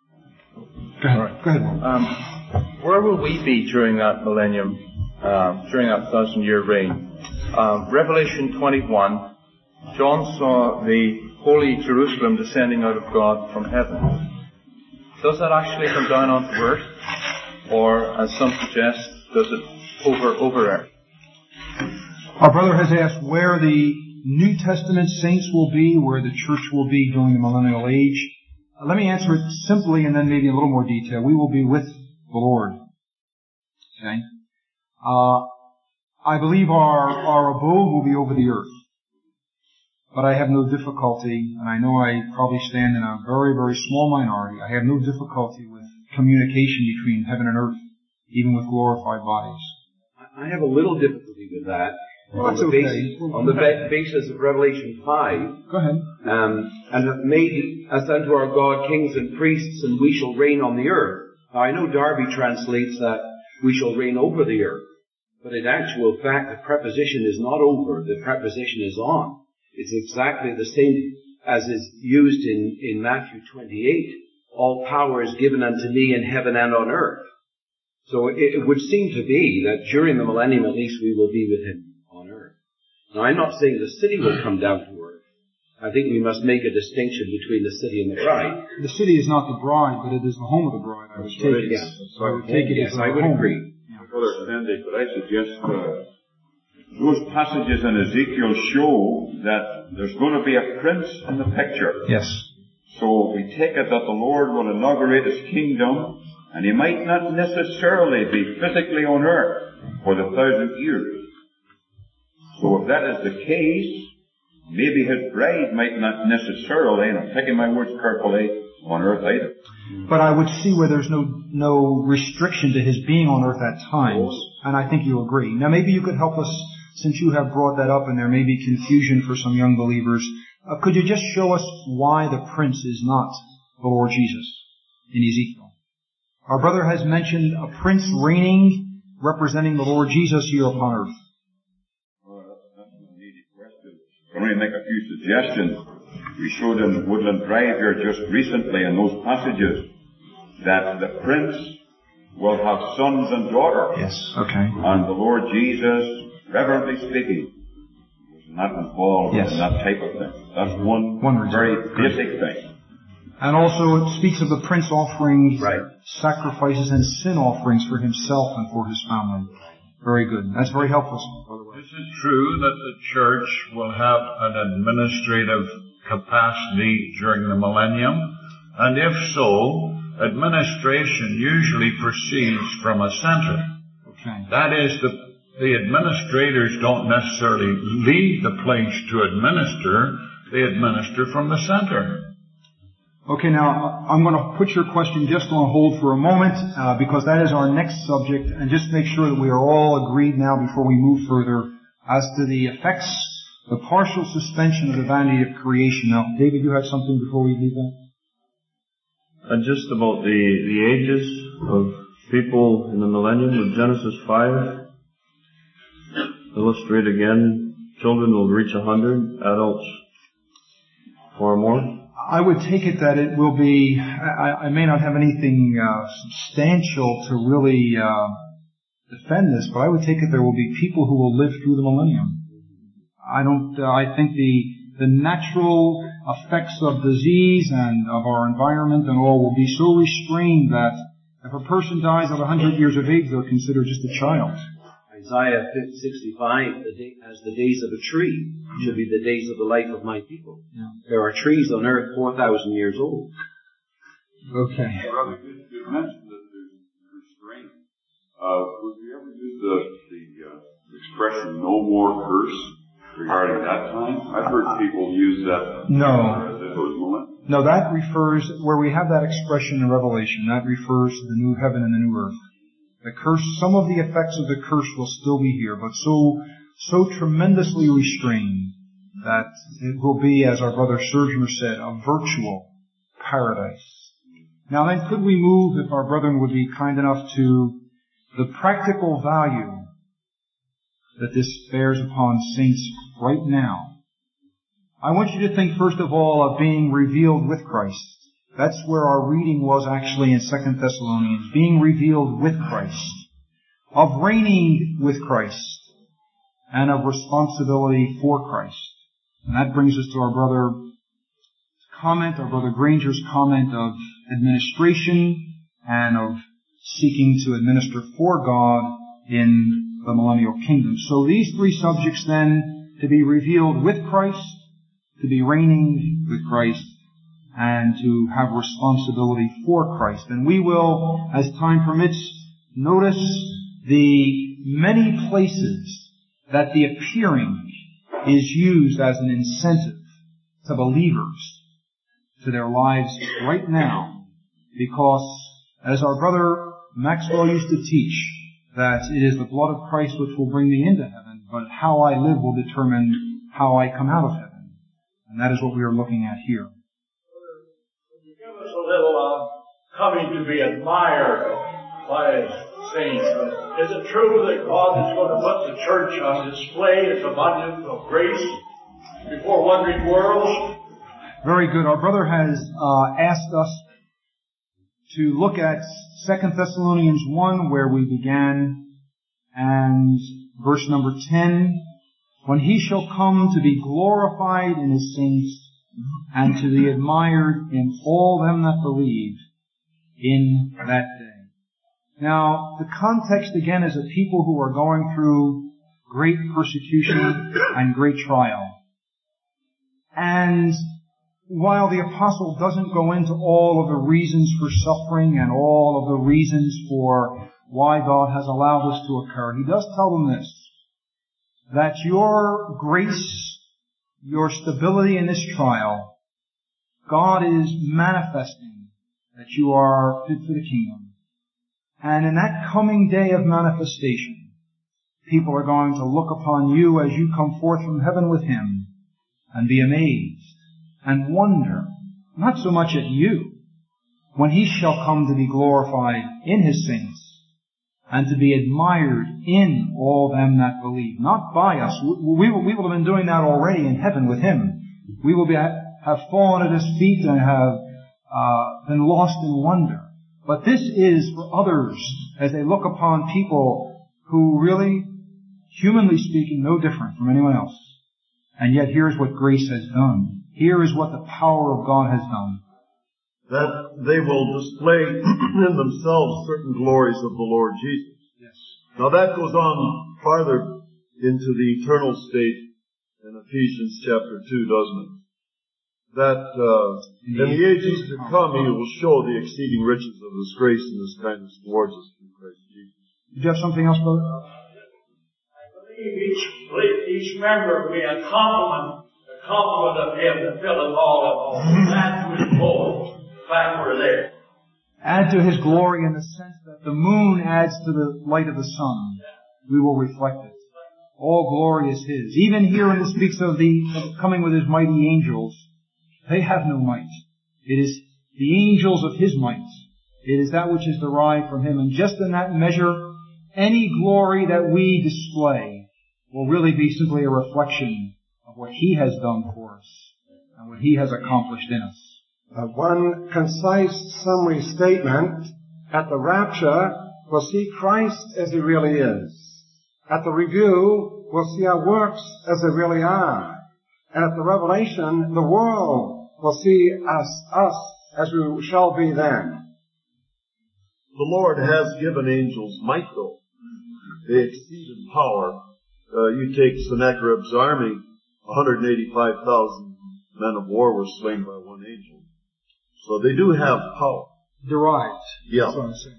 Go ahead. Right. Go ahead. Um, where will we be during that millennium, uh, during that thousand-year reign? Uh, Revelation twenty-one, John saw the holy Jerusalem descending out of God from heaven. Does that actually come down onto earth? Or, as some suggest, does it hover over earth? Our brother has asked where the New Testament saints will be, where the church will be during the millennial age. Uh, let me answer it simply and then maybe in a little more detail. We will be with the Lord. Okay? Uh, I believe our, our abode will be over the earth. But I have no difficulty, and I know I probably stand in a very, very small minority. I have no difficulty with communication between heaven and earth, even with glorified bodies. I have a little difficulty with that. Well, on, that's the okay. basis, on the ba- basis of Revelation five. Go ahead. Um, and have made us unto our God kings and priests, and we shall reign on the earth. Now, I know Darby translates that we shall reign over the earth. But in actual fact, the preposition is not over, the preposition is on. It's exactly the same as is used in, in Matthew twenty-eight. All power is given unto me in heaven and on earth. So it, it would seem to be that during the millennium at least we will be with Him on earth. Now I'm not saying the city will come down to earth. I think we must make a distinction between the city and the bride. The city is not the bride, but it is the home of the bride. I would take it. Yes. So I would take it yes, as I would home. agree. Brother Sandy, could I suggest uh, those passages in Ezekiel show that there's going to be a prince in the picture. Yes. So we take it that the Lord will inaugurate His kingdom And he might not necessarily be physically on earth for the thousand years. So if that is the case, maybe his bride might not necessarily, and I'm picking my words carefully, on earth either. But I would see where there's no no restriction to his being on earth at times, and I think you agree. Now maybe you could help us, since you have brought that up and there may be confusion for some young believers. Uh, could you just show us why the prince is not the Lord Jesus in Ezekiel? Our brother has mentioned a prince reigning, representing the Lord Jesus here upon earth. Well, that's an immediate question. I can only make a few suggestions. We showed in Woodland Drive here just recently in those passages that the prince will have sons and daughters. Yes, okay. And the Lord Jesus, reverently speaking, was not involved yes. in that type of thing. That's one, one very basic thing. And also it speaks of the prince offering right. sacrifices and sin offerings for himself and for his family. Very good. That's very helpful. Is it true that the church will have an administrative capacity during the millennium? And if so, administration usually proceeds from a center. Okay. That is, the, the administrators don't necessarily leave the place to administer. They administer from the center. Okay, now I'm going to put your question just on hold for a moment uh, because that is our next subject, and just make sure that we are all agreed now before we move further as to the effects, the partial suspension of the vanity of creation. Now, David, you have something before we leave that? Uh, just about the, the ages of people in the millennium with Genesis five. Illustrate again, children will reach a hundred, adults far more. I would take it that it will be, I, I may not have anything uh, substantial to really uh, defend this, but I would take it there will be people who will live through the millennium. I don't, uh, I think the, the natural effects of disease and of our environment and all will be so restrained that if a person dies at one hundred years of age, they're considered just a child. Isaiah sixty-five, the day, as the days of a tree, should be the days of the life of my people. Yeah. There are trees on earth four thousand years old. Okay. Brother, you, you mentioned that there's restraint. Uh, would we ever use the, the uh, expression "no more curse" regarding that time? I've heard people use that. No. As if it was millennium. No, that refers, where we have that expression in Revelation, that refers to the new heaven and the new earth. The curse, some of the effects of the curse will still be here, but so, so tremendously restrained that it will be, as our brother Sergeant said, a virtual paradise. Now then, could we move, if our brethren would be kind enough, to the practical value that this bears upon saints right now? I want you to think first of all of being revealed with Christ. That's where our reading was actually in Second Thessalonians. Being revealed with Christ. Of reigning with Christ. And of responsibility for Christ. And that brings us to our brother's comment, our brother Granger's comment of administration and of seeking to administer for God in the millennial kingdom. So these three subjects then, to be revealed with Christ, to be reigning with Christ, and to have responsibility for Christ. And we will, as time permits, notice the many places that the appearing is used as an incentive to believers, to their lives right now. Because, as our brother Maxwell used to teach, that it is the blood of Christ which will bring me into heaven, but how I live will determine how I come out of heaven. And that is what we are looking at here. Give us a little uh, coming to be admired by saints. Is it true that God is going to put the church on display as abundance of grace before wondering worlds? Very good. Our brother has uh, asked us to look at Second Thessalonians one, where we began, and verse number ten. When he shall come to be glorified in his saints, and to be admired in all them that believe in that day. Now, the context again is of people who are going through great persecution and great trial. And while the apostle doesn't go into all of the reasons for suffering and all of the reasons for why God has allowed this to occur, he does tell them this, that your grace, your stability in this trial, God is manifesting that you are fit for the kingdom. And in that coming day of manifestation, people are going to look upon you as you come forth from heaven with Him and be amazed and wonder, not so much at you, when He shall come to be glorified in His saints and to be admired in all them that believe, not by us. We will, we will have been doing that already in heaven with Him. We will be, have fallen at His feet and have uh, been lost in wonder. But this is for others as they look upon people who really, humanly speaking, no different from anyone else. And yet here's what grace has done. Here is what the power of God has done. That they will display in themselves certain glories of the Lord Jesus. Yes. Now that goes on farther into the eternal state in Ephesians chapter two, doesn't it? That uh, in the ages to come He will show the exceeding riches of His grace and His kindness towards us through Christ Jesus. Did you have something else, brother? I believe each, each member will be a compliment, a compliment of Him to fill us all up. Add to His glory. The fact we're there. Add to His glory in the sense that the moon adds to the light of the sun. We will reflect it. All glory is His. Even here when it speaks of the of coming with His mighty angels, they have no might. It is the angels of His might. It is that which is derived from Him. And just in that measure, any glory that we display will really be simply a reflection of what He has done for us and what He has accomplished in us. Uh, one concise summary statement: at the rapture, we'll see Christ as He really is. At the review, we'll see our works as they really are. And at the revelation, the world will see us, us as we shall be then. The Lord has given angels might, though. They exceed in power. Uh, you take Sennacherib's army, one hundred eighty-five thousand men of war were slain by one angel. So they do have power. Derived. Yeah. That's what I'm saying.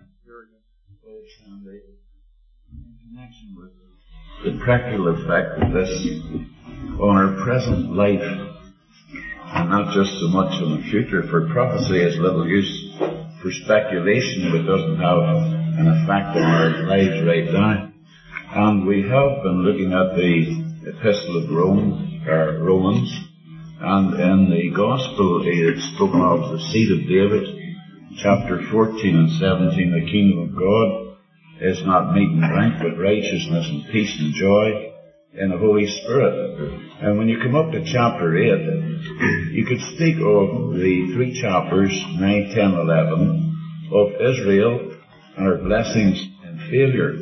In connection with the practical effect of this on our present life, and not just so much on the future, for prophecy is little use for speculation if it doesn't have an effect on our lives right now. And we have been looking at the Epistle of Rome, or Romans, and in the Gospel it's spoken of the seed of David, chapter fourteen and seventeen, the kingdom of God is not meat and drink, but righteousness and peace and joy in the Holy Spirit. And when you come up to chapter eight, you could speak of the three chapters, nine, ten, eleven, of Israel and her blessings and failure.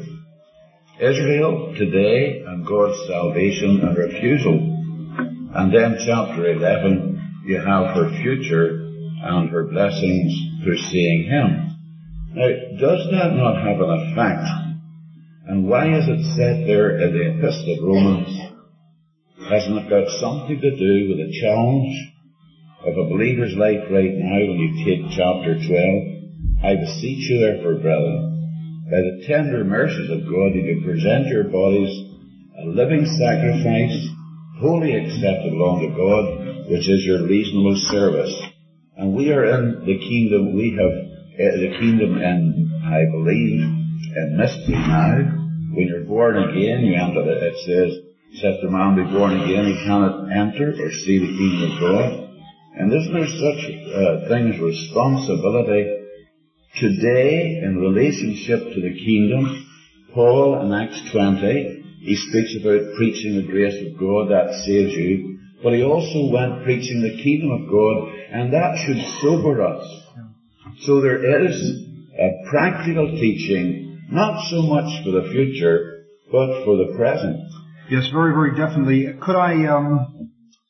Israel today and God's salvation and refusal. And then chapter eleven, you have her future and her blessings through seeing Him. Now, does that not have an effect? And why is it said there in the Epistle of Romans? Hasn't it got something to do with the challenge of a believer's life right now when you take chapter twelve? I beseech you therefore, brethren, by the tender mercies of God, that you present your bodies a living sacrifice, wholly acceptable unto God, which is your reasonable service. And we are in the kingdom, we have uh, the kingdom in, I believe, in mystery now. When you're born again, you enter it. It says, except a man be born again, he cannot enter or see the kingdom of God. And isn't there such uh, thing as responsibility? Today, in relationship to the kingdom, Paul in Acts twenty, he speaks about preaching the grace of God, that saves you. But he also went preaching the kingdom of God, and that should sober us. So there is a practical teaching, not so much for the future, but for the present. Yes, very, very definitely. Could I um,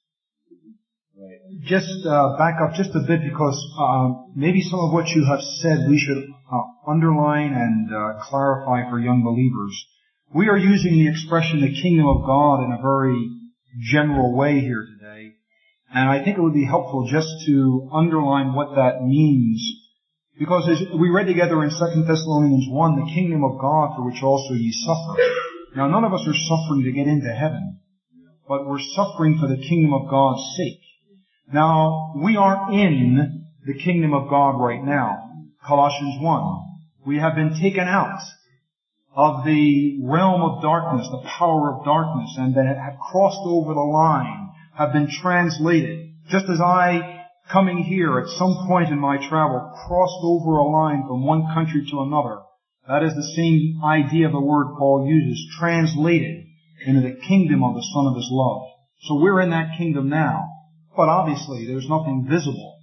just uh, back up just a bit, because um, maybe some of what you have said we should uh, underline and uh, clarify for young believers. We are using the expression the kingdom of God in a very general way here today. And I think it would be helpful just to underline what that means. Because as we read together in Second Thessalonians one, the kingdom of God for which also ye suffer. Now none of us are suffering to get into heaven, but we're suffering for the kingdom of God's sake. Now, we are in the kingdom of God right now. Colossians one. We have been taken out of the realm of darkness, the power of darkness, and have crossed over the line, have been translated. Just as I, coming here at some point in my travel, crossed over a line from one country to another. That is the same idea the word Paul uses, translated into the kingdom of the Son of His love. So we're in that kingdom now. But obviously, there's nothing visible.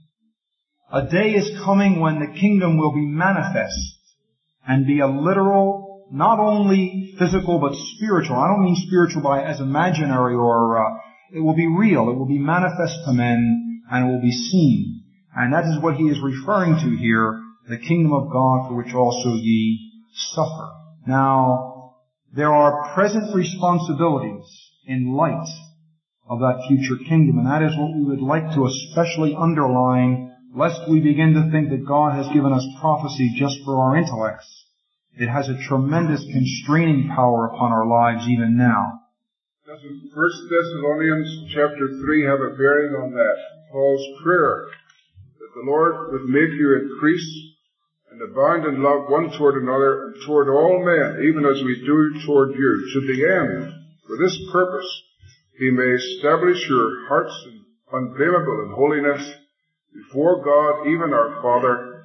A day is coming when the kingdom will be manifest and be a literal, not only physical, but spiritual. I don't mean spiritual by as imaginary or, uh, it will be real. It will be manifest to men and it will be seen. And that is what he is referring to here, the kingdom of God for which also ye suffer. Now, there are present responsibilities in light of that future kingdom, and that is what we would like to especially underline, lest we begin to think that God has given us prophecy just for our intellects. It has a tremendous constraining power upon our lives even now. Doesn't First Thessalonians chapter three have a bearing on that? Paul's prayer that the Lord would make you increase and abound in love one toward another and toward all men, even as we do toward you, to the end, for this purpose, He may establish your hearts unblameable in holiness before God, even our Father,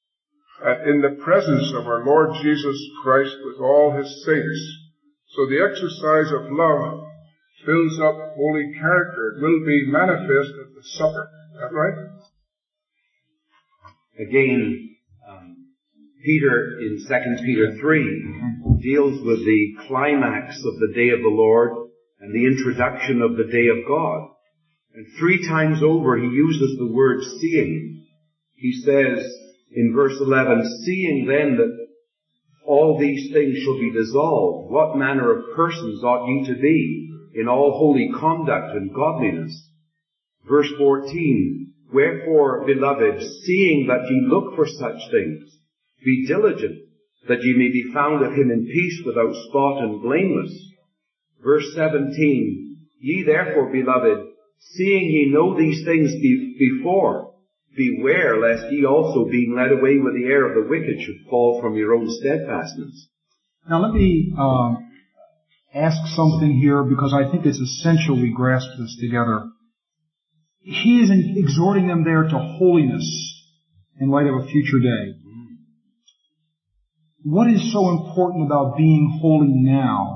and in the presence of our Lord Jesus Christ with all His saints. So the exercise of love builds up holy character. It will be manifest at the supper. Is that right? Again, um, Peter in Second Peter three deals with the climax of the day of the Lord and the introduction of the day of God. And three times over he uses the word seeing. He says in verse eleven, seeing then that all these things shall be dissolved, what manner of persons ought ye to be in all holy conduct and godliness? Verse fourteen, wherefore, beloved, seeing that ye look for such things, be diligent that ye may be found of him in peace without spot and blameless. Verse seventeen, ye therefore, beloved, seeing ye know these things be- before, beware lest ye also, being led away with the air of the wicked, should fall from your own steadfastness. Now let me uh, ask something here, because I think it's essential we grasp this together. He is exhorting them there to holiness in light of a future day. What is so important about being holy now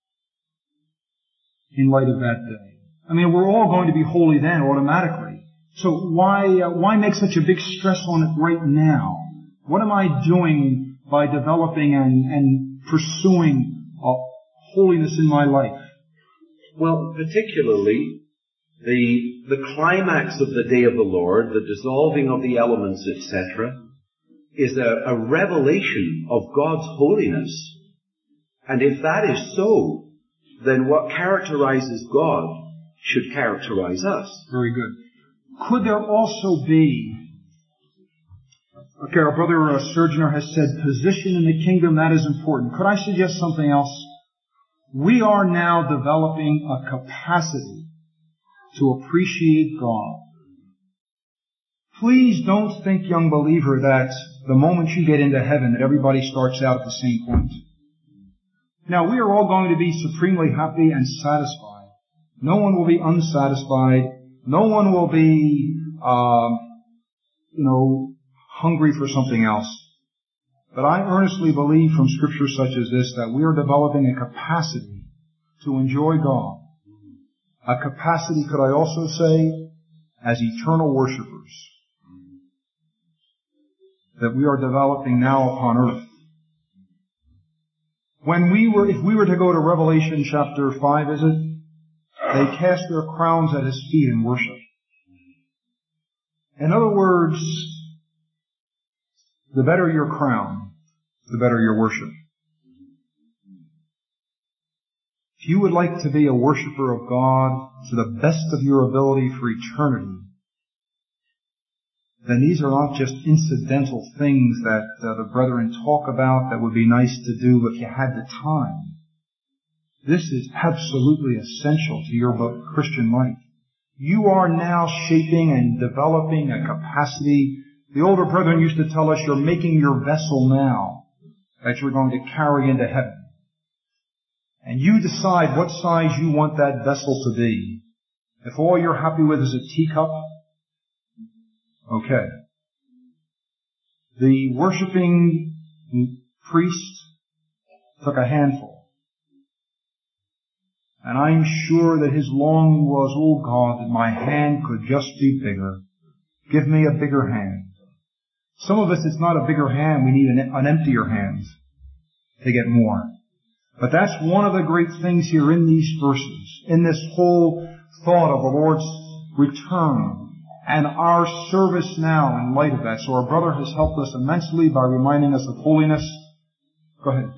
in light of that day? I mean, we're all going to be holy then automatically. So why uh, why make such a big stress on it right now? What am I doing by developing and, and pursuing uh, holiness in my life? Well, particularly the the climax of the day of the Lord, the dissolving of the elements, et cetera, is a, a revelation of God's holiness. And if that is so, then what characterizes God should characterize us. Very good. Could there also be, okay, our brother uh, Surgeoner has said position in the kingdom, that is important. Could I suggest something else? We are now developing a capacity to appreciate God. Please don't think, young believer, that the moment you get into heaven that everybody starts out at the same point. Now, we are all going to be supremely happy and satisfied. No one will be unsatisfied. No one will be, um, you know, hungry for something else. But I earnestly believe from scripture such as this that we are developing a capacity to enjoy God. A capacity, could I also say, as eternal worshipers, that we are developing now upon earth. When we were, if we were to go to Revelation chapter five, is it? They cast their crowns at His feet in worship. In other words, the better your crown, the better your worship. If you would like to be a worshiper of God to the best of your ability for eternity, then these are not just incidental things that uh, the brethren talk about that would be nice to do if you had the time. This is absolutely essential to your Christian life. You are now shaping and developing a capacity. The older brethren used to tell us you're making your vessel now that you're going to carry into heaven. And you decide what size you want that vessel to be. If all you're happy with is a teacup, okay. The worshiping priest took a handful. And I'm sure that his longing was, oh God, that my hand could just be bigger. Give me a bigger hand. Some of us, it's not a bigger hand. We need an, an emptier hand to get more. But that's one of the great things here in these verses, in this whole thought of the Lord's return and our service now in light of that. So our brother has helped us immensely by reminding us of holiness. Go ahead.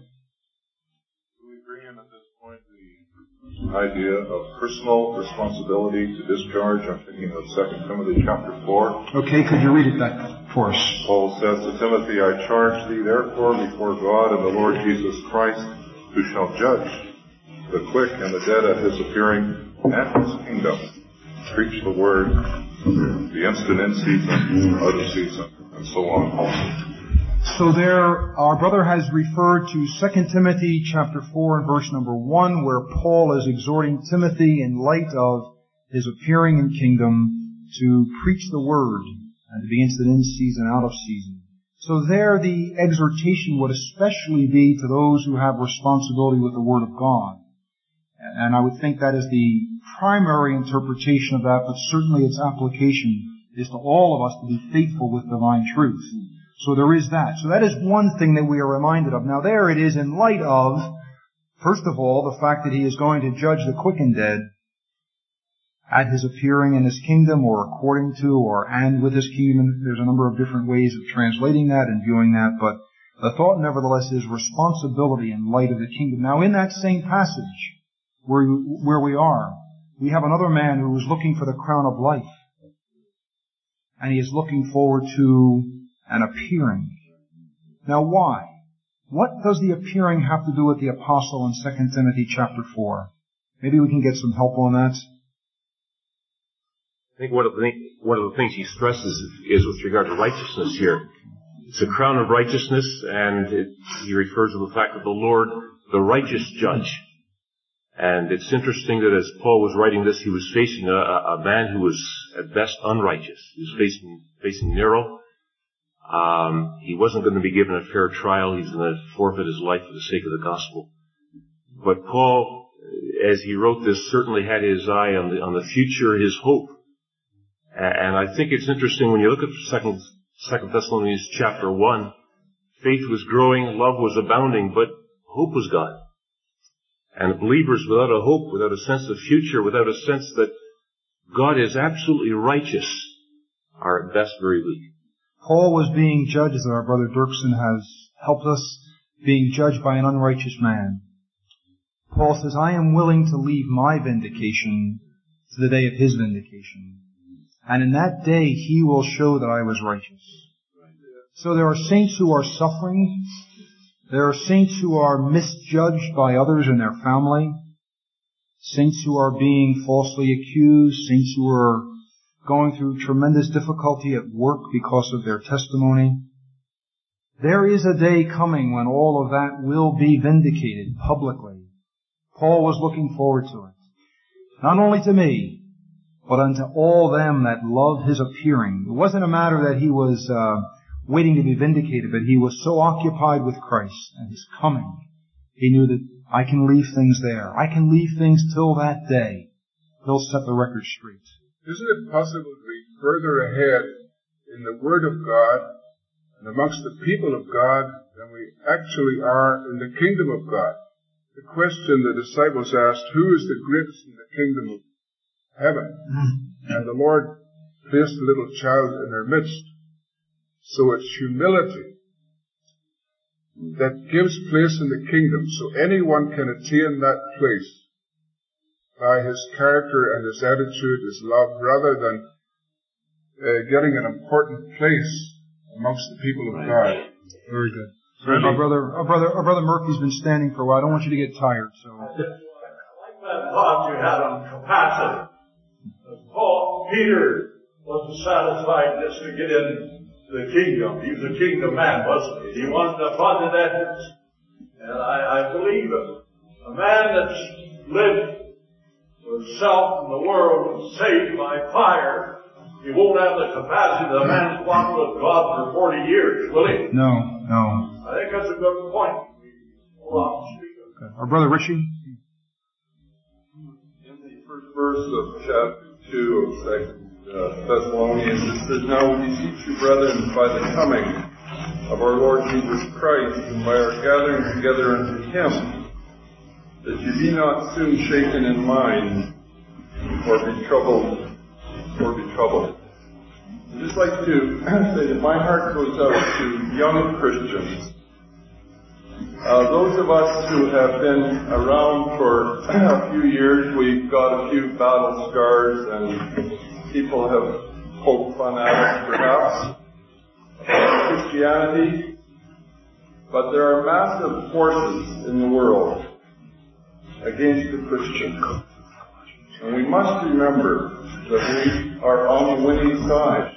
Do we bring in at this point the idea of personal responsibility to discharge? I'm thinking of Second Timothy chapter four. Okay, could you read it that for us? Paul says to Timothy, I charge thee therefore before God and the Lord Jesus Christ, who shall judge the quick and the dead at his appearing and his kingdom. Preach the word, the instant in season, out of season, and so on. So there, our brother has referred to Second Timothy chapter four and verse number one, where Paul is exhorting Timothy in light of his appearing in kingdom to preach the word and to be instant in season, out of season. So there the exhortation would especially be to those who have responsibility with the Word of God. And I would think that is the primary interpretation of that, but certainly its application is to all of us to be faithful with divine truth. So there is that. So that is one thing that we are reminded of. Now there it is in light of, first of all, the fact that he is going to judge the quick and dead at his appearing in his kingdom, or according to, or and with his kingdom. There's a number of different ways of translating that and viewing that, but the thought nevertheless is responsibility in light of the kingdom. Now in that same passage where, where we are, we have another man who is looking for the crown of life. And he is looking forward to an appearing. Now why? What does the appearing have to do with the apostle in Second Timothy chapter four? Maybe we can get some help on that. I think one of, the, one of the things he stresses is with regard to righteousness here. It's a crown of righteousness, and it, he refers to the fact that the Lord, the righteous judge. And it's interesting that as Paul was writing this, he was facing a, a man who was at best unrighteous. He was facing, facing Nero. Um, he wasn't going to be given a fair trial. He's going to forfeit his life for the sake of the gospel. But Paul, as he wrote this, certainly had his eye on the, on the future, his hope. And I think it's interesting when you look at Second, Second Thessalonians chapter one, faith was growing, love was abounding, but hope was gone. And believers without a hope, without a sense of future, without a sense that God is absolutely righteous, are at best very weak. Paul was being judged, as our brother Dirksen has helped us, being judged by an unrighteous man. Paul says, I am willing to leave my vindication to the day of his vindication. And in that day he will show that I was righteous. So there are saints who are suffering. There are saints who are misjudged by others in their family. Saints who are being falsely accused. Saints who are going through tremendous difficulty at work because of their testimony. There is a day coming when all of that will be vindicated publicly. Paul was looking forward to it. Not only to me, but unto all them that love his appearing. It wasn't a matter that he was uh, waiting to be vindicated, but he was so occupied with Christ and his coming. He knew that I can leave things there. I can leave things till that day. He'll set the record straight. Isn't it possible to be further ahead in the Word of God and amongst the people of God than we actually are in the kingdom of God? The question the disciples asked, who is the greatest in the kingdom of heaven? And the Lord placed a little child in their midst. So it's humility that gives place in the kingdom, so anyone can attain that place. by his character and his attitude is love, rather than uh, getting an important place amongst the people of God. Very good. Our brother, our brother, our brother Murphy's been standing for a while. I don't want you to get tired, so. I like that thought you had on capacity. Paul, Peter wasn't satisfied just to get in the kingdom. He was a kingdom man, wasn't he? He wanted abundant entrance. And I, I believe it. A man that's lived for himself and the world and saved by fire, he won't have the capacity of the man who's walked with God for forty years, will he? No, no. I think that's a good point. Hold on, speak of. Our brother Richie. In the first verse of chapter two of Second uh, Thessalonians, it says, "Now we beseech you, brethren, by the coming of our Lord Jesus Christ, and by our gathering together unto Him, that you be not soon shaken in mind, or be troubled, or be troubled." I'd just like to say that my heart goes out to young Christians. Uh, those of us who have been around for a few years, we've got a few battle scars, and people have poked fun at us, perhaps, about Christianity. But there are massive forces in the world against the Christian. And we must remember that we are on the winning side.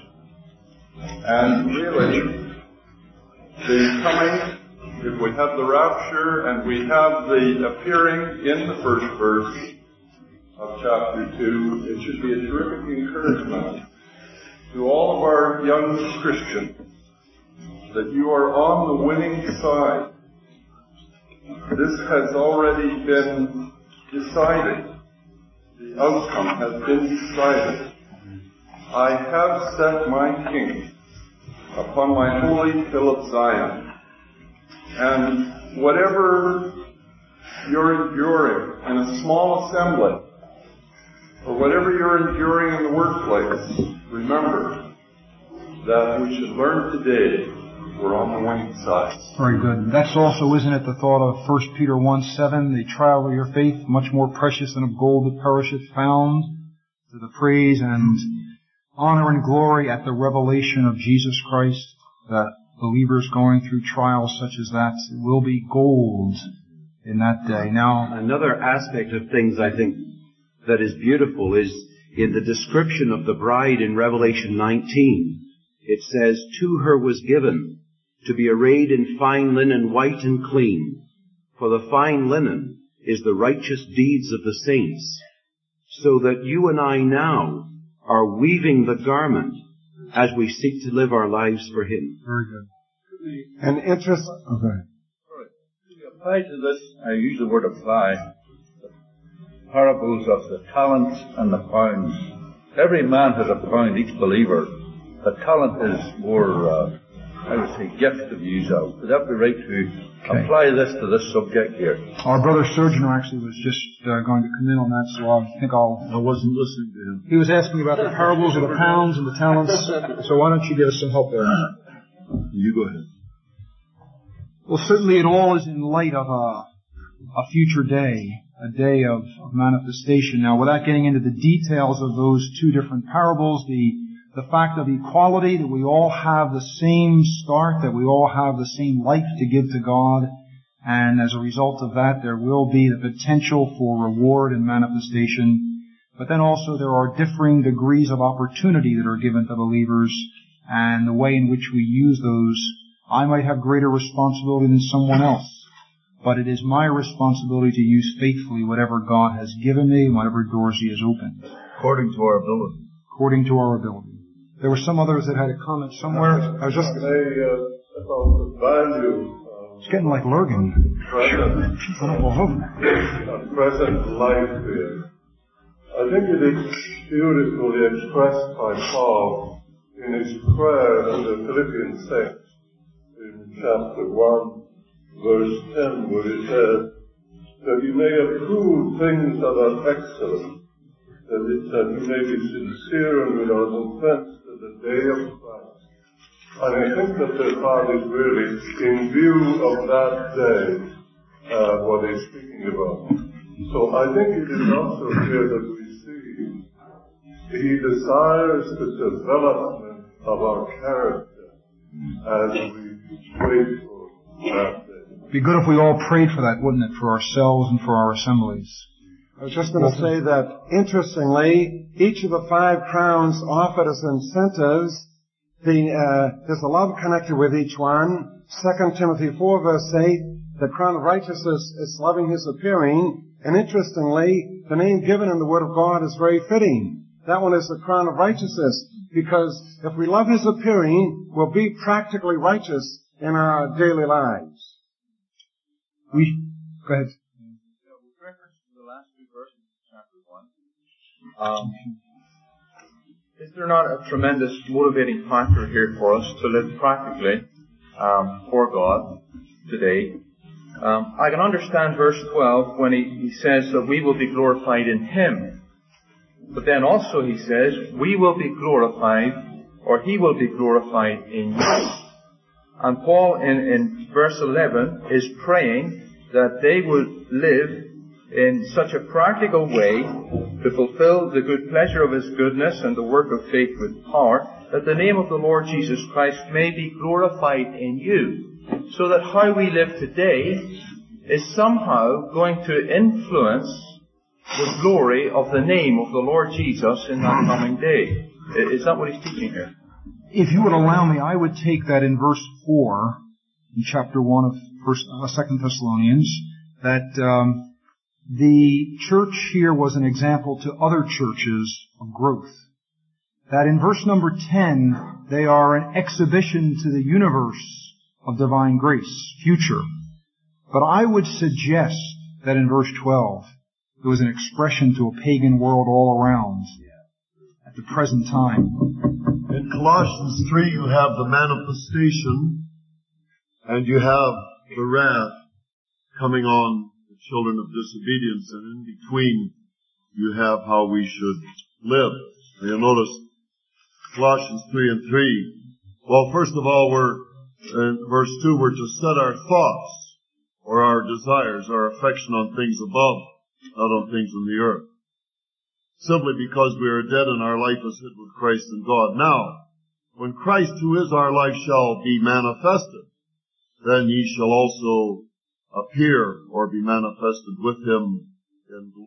And really, the coming, if we have the rapture and we have the appearing in the first verse of chapter two, it should be a terrific encouragement to all of our young Christians that you are on the winning side. This has already been decided. The outcome has been decided. I have set my king upon my holy hill of Zion. And whatever you're enduring in a small assembly, or whatever you're enduring in the workplace, remember that we should learn today we're on the winning side. Very good. That's also, isn't it, the thought of First Peter one seven, the trial of your faith, much more precious than of gold that perisheth, found to the praise and honor and glory at the revelation of Jesus Christ, that believers going through trials such as that will be gold in that day. Now, another aspect of things I think that is beautiful is in the description of the bride in Revelation nineteen. It says, "To her was given to be arrayed in fine linen, white and clean, for the fine linen is the righteous deeds of the saints, so that you and I now are weaving the garment as we seek to live our lives for Him." Very good. And interest. Okay. Apply to this, I use the word apply, the parables of the talents and the pounds. Every man has a pound, each believer. The talent is more, uh, I would say, gift to use of. Would that be right to okay. apply this to this subject here? Our brother Surgeon actually was just uh, going to come in on that, so I think I'll... I wasn't listening to him. He was asking about the parables of the pounds and the talents, so why don't you give us some help there? You go ahead. Well, certainly it all is in light of a, a future day, a day of, of manifestation. Now, without getting into the details of those two different parables, the The fact of equality, that we all have the same start, that we all have the same life to give to God, and as a result of that, there will be the potential for reward and manifestation. But then also there are differing degrees of opportunity that are given to believers, and the way in which we use those. I might have greater responsibility than someone else, but it is my responsibility to use faithfully whatever God has given me, whatever doors He has opened. According to our ability. According to our ability. There were some others that had a comment somewhere. I was just... Say, uh, about the value. Um, it's getting like Lurgan. Present. Present life here. I think it is beautifully expressed by Paul in his prayer to the Philippian saints in chapter one, verse ten, where he says, that you may approve things that are excellent, that, it, that you may be sincere and without offense to the day of Christ. And I think that the Father is really, in view of that day, uh, what he's speaking about. So I think it is also here that we see He desires the development of our character as we wait for that day. It'd be good if we all prayed for that, wouldn't it, for ourselves and for our assemblies. I was just going to say that, interestingly, each of the five crowns offered as incentives, the, uh, there's a love connected with each one. Second Timothy four verse eight, the crown of righteousness is loving His appearing. And interestingly, the name given in the Word of God is very fitting. That one is the crown of righteousness, because if we love His appearing, we'll be practically righteous in our daily lives. We, go ahead. Um, is there not a tremendous motivating factor here for us to live practically um, for God today? Um, I can understand verse twelve when he, he says that we will be glorified in Him. But then also he says, we will be glorified, or He will be glorified in you. And Paul in, in verse eleven is praying that they would live in such a practical way to fulfill the good pleasure of His goodness and the work of faith with power, that the name of the Lord Jesus Christ may be glorified in you. So that how we live today is somehow going to influence the glory of the name of the Lord Jesus in that coming day. Is that what he's teaching here? If you would allow me, I would take that in verse four, in chapter one of First, uh, Second Thessalonians, that um, the church here was an example to other churches of growth. That in verse number ten, they are an exhibition to the universe of divine grace, future. But I would suggest that in verse twelve, there was an expression to a pagan world all around at the present time. In Colossians three, you have the manifestation, and you have the wrath coming on the children of disobedience, and in between, you have how we should live. And you'll notice Colossians three and three. Well, first of all, we're in verse two, we're to set our thoughts or our desires, our affection on things above, not on things in the earth. Simply because we are dead and our life is hid with Christ in God. Now, when Christ, who is our life, shall be manifested, then ye shall also appear or be manifested with Him in glory.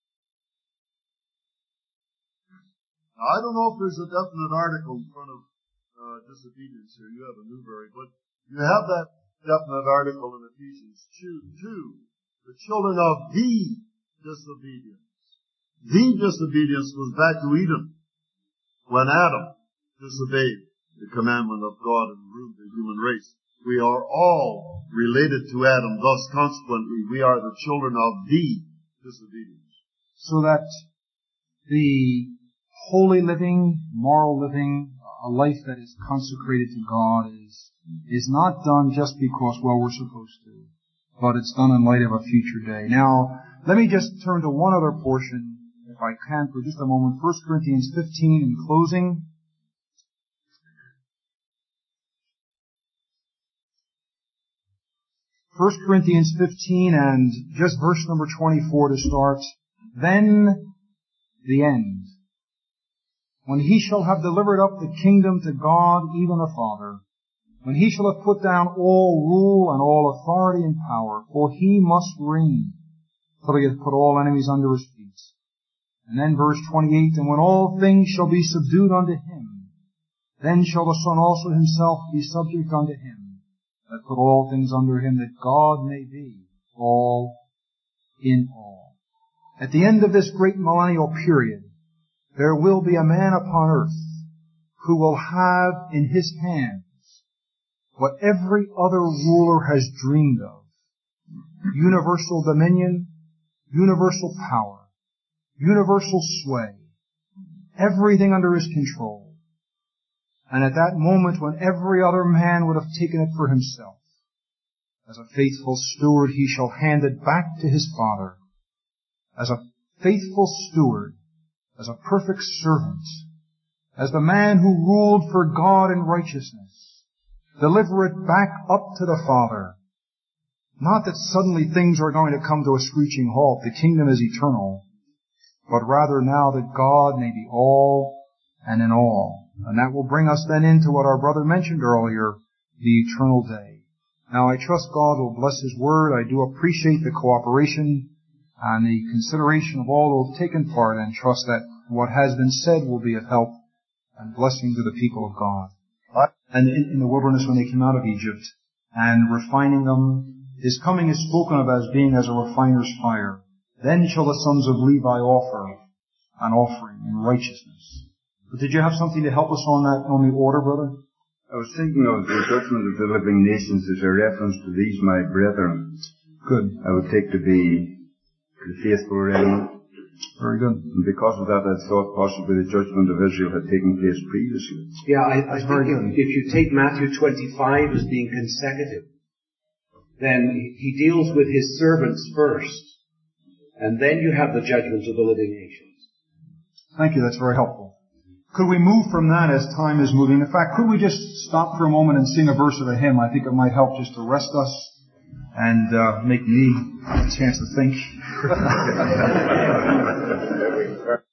Now, I don't know if there's a definite article in front of uh, disobedience here. You have a Newberry, but you have that definite article in Ephesians two, the children of the disobedience. The disobedience was back to Eden when Adam disobeyed the commandment of God and ruined the human race. We are all related to Adam. Thus, consequently, we are the children of the disobedience. So that the holy living, moral living, a life that is consecrated to God is, is not done just because, well, we're supposed to, but it's done in light of a future day. Now, let me just turn to one other portion, if I can, for just a moment. First Corinthians fifteen in closing. First Corinthians fifteen and just verse number twenty-four to start. Then the end. When He shall have delivered up the kingdom to God, even the Father, when He shall have put down all rule and all authority and power, for He must reign till He hath put all enemies under His feet. And then verse twenty-eight, and when all things shall be subdued unto Him, then shall the Son also Himself be subject unto Him, that put all things under Him, that God may be all in all. At the end of this great millennial period, there will be a man upon earth who will have in his hands what every other ruler has dreamed of. Universal dominion, universal power, universal sway, everything under his control. And at that moment when every other man would have taken it for himself, as a faithful steward he shall hand it back to his Father. As a faithful steward, as a perfect servant, as the man who ruled for God in righteousness, deliver it back up to the Father. Not that suddenly things are going to come to a screeching halt. The kingdom is eternal. But rather now that God may be all and in all. And that will bring us then into what our brother mentioned earlier, the eternal day. Now I trust God will bless His word. I do appreciate the cooperation and the consideration of all who have taken part, and trust that what has been said will be of help and blessing to the people of God. And in, in the wilderness when they came out of Egypt, and refining them, His coming is spoken of as being as a refiner's fire. Then shall the sons of Levi offer an offering in righteousness. But did you have something to help us on that, on the order, brother? I was thinking of the judgment of the living nations as a reference to these my brethren. Good. I would take to be the faithful remnant. Very good. And because of that, I thought possibly the judgment of Israel had taken place previously. Yeah, I, I think if, if you take Matthew twenty-five as being consecutive, then he deals with his servants first, and then you have the judgment of the living nations. Thank you, that's very helpful. Could we move from that as time is moving? In fact, could we just stop for a moment and sing a verse of a hymn? I think it might help just to rest us and uh, make me have a chance to think.